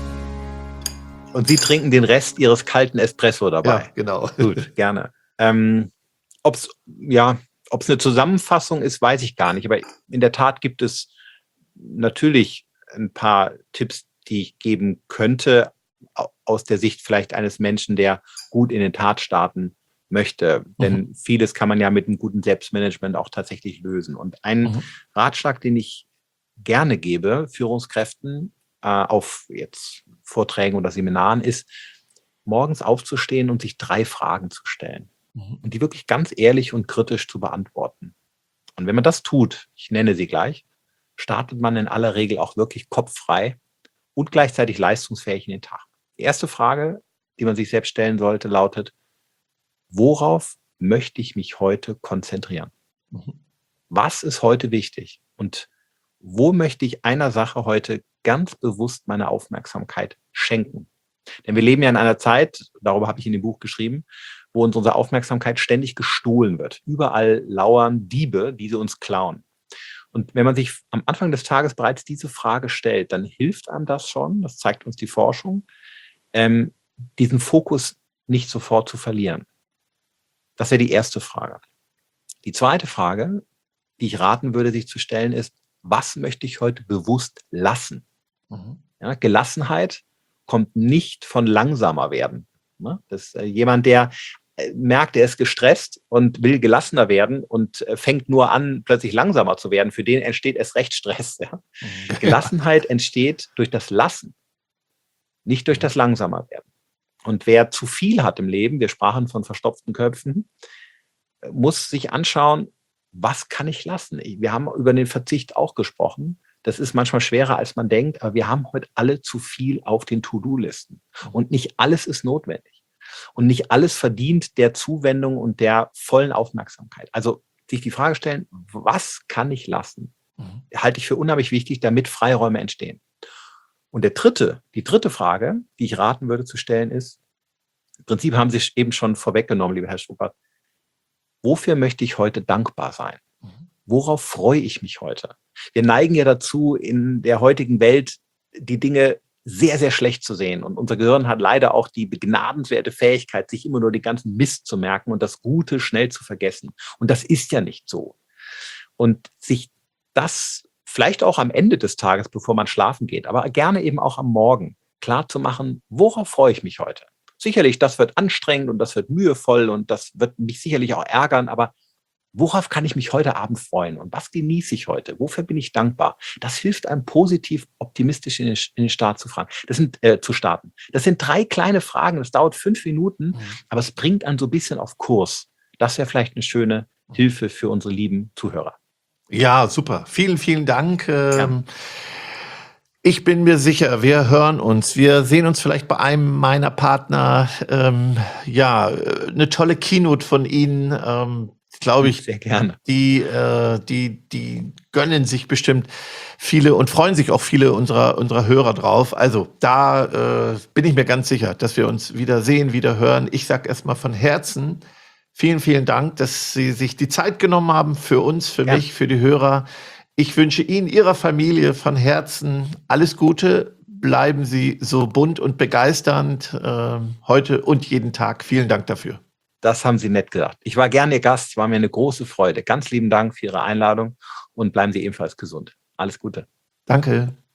Und Sie trinken den Rest Ihres kalten Espresso dabei. Ja, genau. Gut, gerne. Ähm, ob es ja, ob's eine Zusammenfassung ist, weiß ich gar nicht. Aber in der Tat gibt es natürlich ein paar Tipps, die ich geben könnte, au- aus der Sicht vielleicht eines Menschen, der gut in den Tat starten möchte. Denn vieles kann man ja mit einem guten Selbstmanagement auch tatsächlich lösen. Und ein Mhm. Ratschlag, den ich gerne gebe, Führungskräften äh, auf jetzt Vorträgen oder Seminaren, ist, morgens aufzustehen und sich drei Fragen zu stellen Mhm. und die wirklich ganz ehrlich und kritisch zu beantworten. Und wenn man das tut, ich nenne sie gleich, startet man in aller Regel auch wirklich kopffrei und gleichzeitig leistungsfähig in den Tag. Die erste Frage, die man sich selbst stellen sollte, lautet: Worauf möchte ich mich heute konzentrieren? Mhm. Was ist heute wichtig? Und wo möchte ich einer Sache heute ganz bewusst meine Aufmerksamkeit schenken? Denn wir leben ja in einer Zeit, darüber habe ich in dem Buch geschrieben, wo uns unsere Aufmerksamkeit ständig gestohlen wird. Überall lauern Diebe, die sie uns klauen. Und wenn man sich am Anfang des Tages bereits diese Frage stellt, dann hilft einem das schon, das zeigt uns die Forschung, ähm, diesen Fokus nicht sofort zu verlieren. Das wäre die erste Frage. Die zweite Frage, die ich raten würde, sich zu stellen, ist: Was möchte ich heute bewusst lassen? Mhm. Ja, Gelassenheit kommt nicht von langsamer werden. Ne? Das ist äh, jemand, der äh, merkt, er ist gestresst und will gelassener werden und äh, fängt nur an, plötzlich langsamer zu werden. Für den entsteht erst recht Stress. Ja? Mhm. Gelassenheit entsteht durch das Lassen, nicht durch das langsamer werden. Und wer zu viel hat im Leben, wir sprachen von verstopften Köpfen, äh, muss sich anschauen, was kann ich lassen? Wir haben über den Verzicht auch gesprochen. Das ist manchmal schwerer, als man denkt, aber wir haben heute alle zu viel auf den To-Do-Listen. Und nicht alles ist notwendig. Und nicht alles verdient der Zuwendung und der vollen Aufmerksamkeit. Also sich die Frage stellen, was kann ich lassen? Mhm. Halte ich für unheimlich wichtig, damit Freiräume entstehen. Und der dritte, die dritte Frage, die ich raten würde zu stellen, ist: Im Prinzip haben Sie eben schon vorweggenommen, lieber Herr Struckert, wofür möchte ich heute dankbar sein? Mhm. Worauf freue ich mich heute? Wir neigen ja dazu, in der heutigen Welt die Dinge sehr, sehr schlecht zu sehen. Und unser Gehirn hat leider auch die begnadenswerte Fähigkeit, sich immer nur den ganzen Mist zu merken und das Gute schnell zu vergessen. Und das ist ja nicht so. Und sich das vielleicht auch am Ende des Tages, bevor man schlafen geht, aber gerne eben auch am Morgen, klar zu machen: Worauf freue ich mich heute? Sicherlich, das wird anstrengend und das wird mühevoll und das wird mich sicherlich auch ärgern, aber worauf kann ich mich heute Abend freuen und was genieße ich heute? Wofür bin ich dankbar? Das hilft einem positiv, optimistisch in den, in den Start zu fragen. Das sind äh, zu starten. Das sind drei kleine Fragen. Das dauert fünf Minuten, Mhm. aber es bringt einen so ein bisschen auf Kurs. Das wäre vielleicht eine schöne Hilfe für unsere lieben Zuhörer. Ja, super. Vielen, vielen Dank. Ähm, Ich bin mir sicher, wir hören uns. Wir sehen uns vielleicht bei einem meiner Partner. Ähm, ja, eine tolle Keynote von Ihnen. Ähm, glaube ich, Sehr gerne. Die, äh, die, die gönnen sich bestimmt viele und freuen sich auch viele unserer, unserer Hörer drauf. Also da äh, bin ich mir ganz sicher, dass wir uns wieder sehen, wieder hören. Ich sage erstmal von Herzen vielen, vielen Dank, dass Sie sich die Zeit genommen haben für uns, für Gerne. mich, für die Hörer. Ich wünsche Ihnen, Ihrer Familie von Herzen alles Gute. Bleiben Sie so bunt und begeisternd äh, heute und jeden Tag. Vielen Dank dafür. Das haben Sie nett gesagt. Ich war gerne Ihr Gast, es war mir eine große Freude. Ganz lieben Dank für Ihre Einladung und bleiben Sie ebenfalls gesund. Alles Gute. Danke.